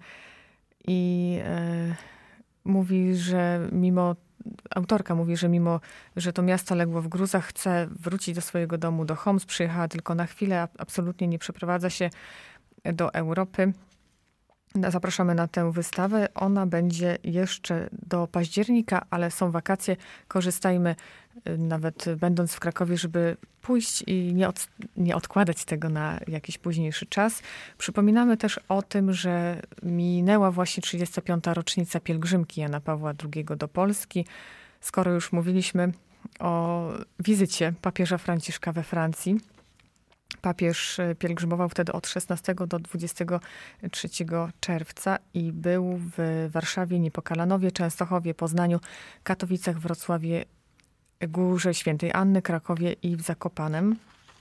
i e, mówi, że mimo, autorka mówi, że mimo, że to miasto legło w gruzach, chce wrócić do swojego domu, do Homs. Przyjechała tylko na chwilę, absolutnie nie przeprowadza się do Europy. Zapraszamy na tę wystawę. Ona będzie jeszcze do października, ale są wakacje. Korzystajmy nawet będąc w Krakowie, żeby pójść i nie, od, nie odkładać tego na jakiś późniejszy czas. Przypominamy też o tym, że minęła właśnie trzydziesta piąta rocznica pielgrzymki Jana Pawła drugiego do Polski. Skoro już mówiliśmy o wizycie papieża Franciszka we Francji, papież pielgrzymował wtedy od szesnastego do dwudziestego trzeciego czerwca i był w Warszawie, Niepokalanowie, Częstochowie, Poznaniu, Katowicach, Wrocławie, Górze Świętej Anny, Krakowie i w Zakopanem.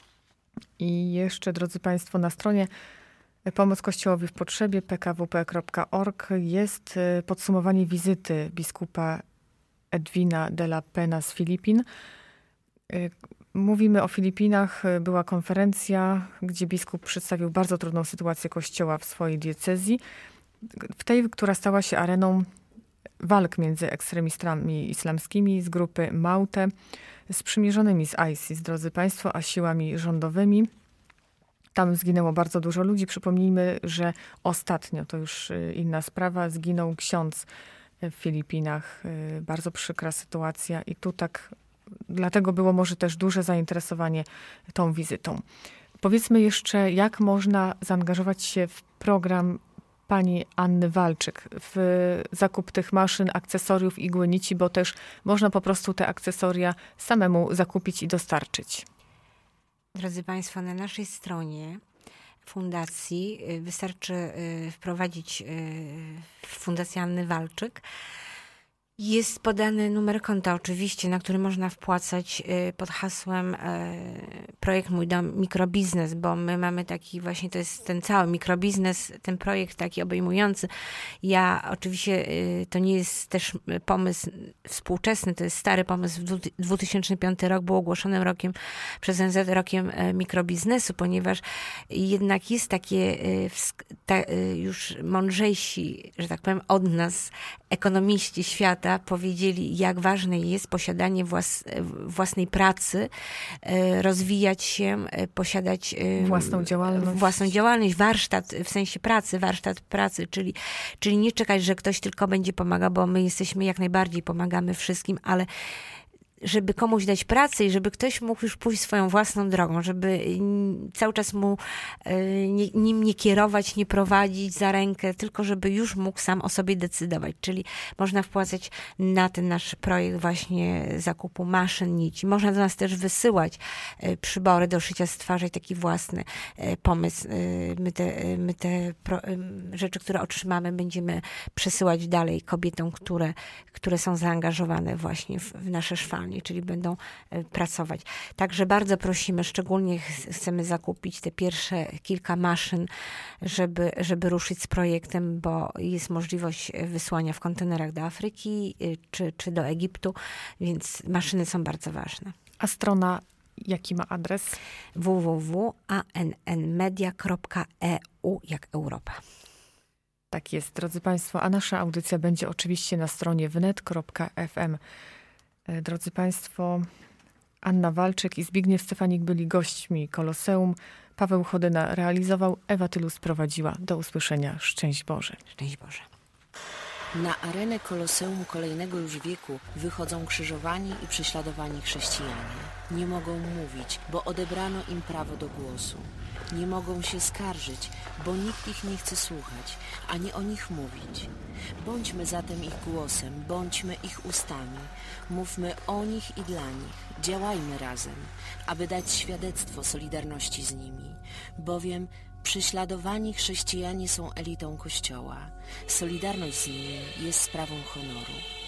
I jeszcze, drodzy Państwo, na stronie Pomoc Kościołowi w Potrzebie p k w p kropka org jest podsumowanie wizyty biskupa Edwina de la Pena z Filipin. Mówimy o Filipinach. Była konferencja, gdzie biskup przedstawił bardzo trudną sytuację Kościoła w swojej diecezji. W tej, która stała się areną walk między ekstremistami islamskimi z grupy Maute, sprzymierzonymi z ISIS, drodzy Państwo, a siłami rządowymi. Tam zginęło bardzo dużo ludzi. Przypomnijmy, że ostatnio, to już inna sprawa, zginął ksiądz w Filipinach. Bardzo przykra sytuacja i tu tak, dlatego było może też duże zainteresowanie tą wizytą. Powiedzmy jeszcze, jak można zaangażować się w program pani Anny Walczyk w zakup tych maszyn, akcesoriów, igły, nici, bo też można po prostu te akcesoria samemu zakupić i dostarczyć. Drodzy Państwo, na naszej stronie fundacji wystarczy wprowadzić Fundację Anny Walczyk. Jest podany numer konta oczywiście, na który można wpłacać pod hasłem projekt Mój Dom Mikrobiznes, bo my mamy taki właśnie, to jest ten cały mikrobiznes, ten projekt taki obejmujący. Ja oczywiście, to nie jest też pomysł współczesny, to jest stary pomysł. dwa tysiące piąty rok był ogłoszonym rokiem przez N Z rokiem mikrobiznesu, ponieważ jednak jest takie już mądrzejsi, że tak powiem, od nas ekonomiści świata powiedzieli, jak ważne jest posiadanie włas, własnej pracy, rozwijać się, posiadać własną działalność. własną działalność, warsztat w sensie pracy, warsztat pracy, czyli, czyli nie czekać, że ktoś tylko będzie pomagał, bo my jesteśmy jak najbardziej, pomagamy wszystkim, ale żeby komuś dać pracę i żeby ktoś mógł już pójść swoją własną drogą, żeby cały czas mu nie, nim nie kierować, nie prowadzić za rękę, tylko żeby już mógł sam o sobie decydować. Czyli można wpłacać na ten nasz projekt właśnie zakupu maszyn, nici. Można do nas też wysyłać przybory do szycia, stwarzać taki własny pomysł. My te, my te pro, rzeczy, które otrzymamy, będziemy przesyłać dalej kobietom, które, które są zaangażowane właśnie w, w nasze szwalnie. normalnie, czyli będą pracować. Także bardzo prosimy, szczególnie chcemy zakupić te pierwsze kilka maszyn, żeby, żeby ruszyć z projektem, bo jest możliwość wysłania w kontenerach do Afryki czy, czy do Egiptu, więc maszyny są bardzo ważne. A strona jaki ma adres? w w w kropka a n n media kropka e u jak Europa. Tak jest, drodzy Państwo, a nasza audycja będzie oczywiście na stronie wnet kropka f m. Drodzy Państwo, Anna Walczyk i Zbigniew Stefanik byli gośćmi Koloseum. Paweł Chodyna realizował, Ewa Tylus prowadziła. Do usłyszenia. Szczęść Boże. Szczęść Boże. Na arenę Koloseum kolejnego już wieku wychodzą krzyżowani i prześladowani chrześcijanie. Nie mogą mówić, bo odebrano im prawo do głosu. Nie mogą się skarżyć, bo nikt ich nie chce słuchać, ani o nich mówić. Bądźmy zatem ich głosem, bądźmy ich ustami. Mówmy o nich i dla nich. Działajmy razem, aby dać świadectwo solidarności z nimi. Bowiem prześladowani chrześcijanie są elitą Kościoła. Solidarność z nimi jest sprawą honoru.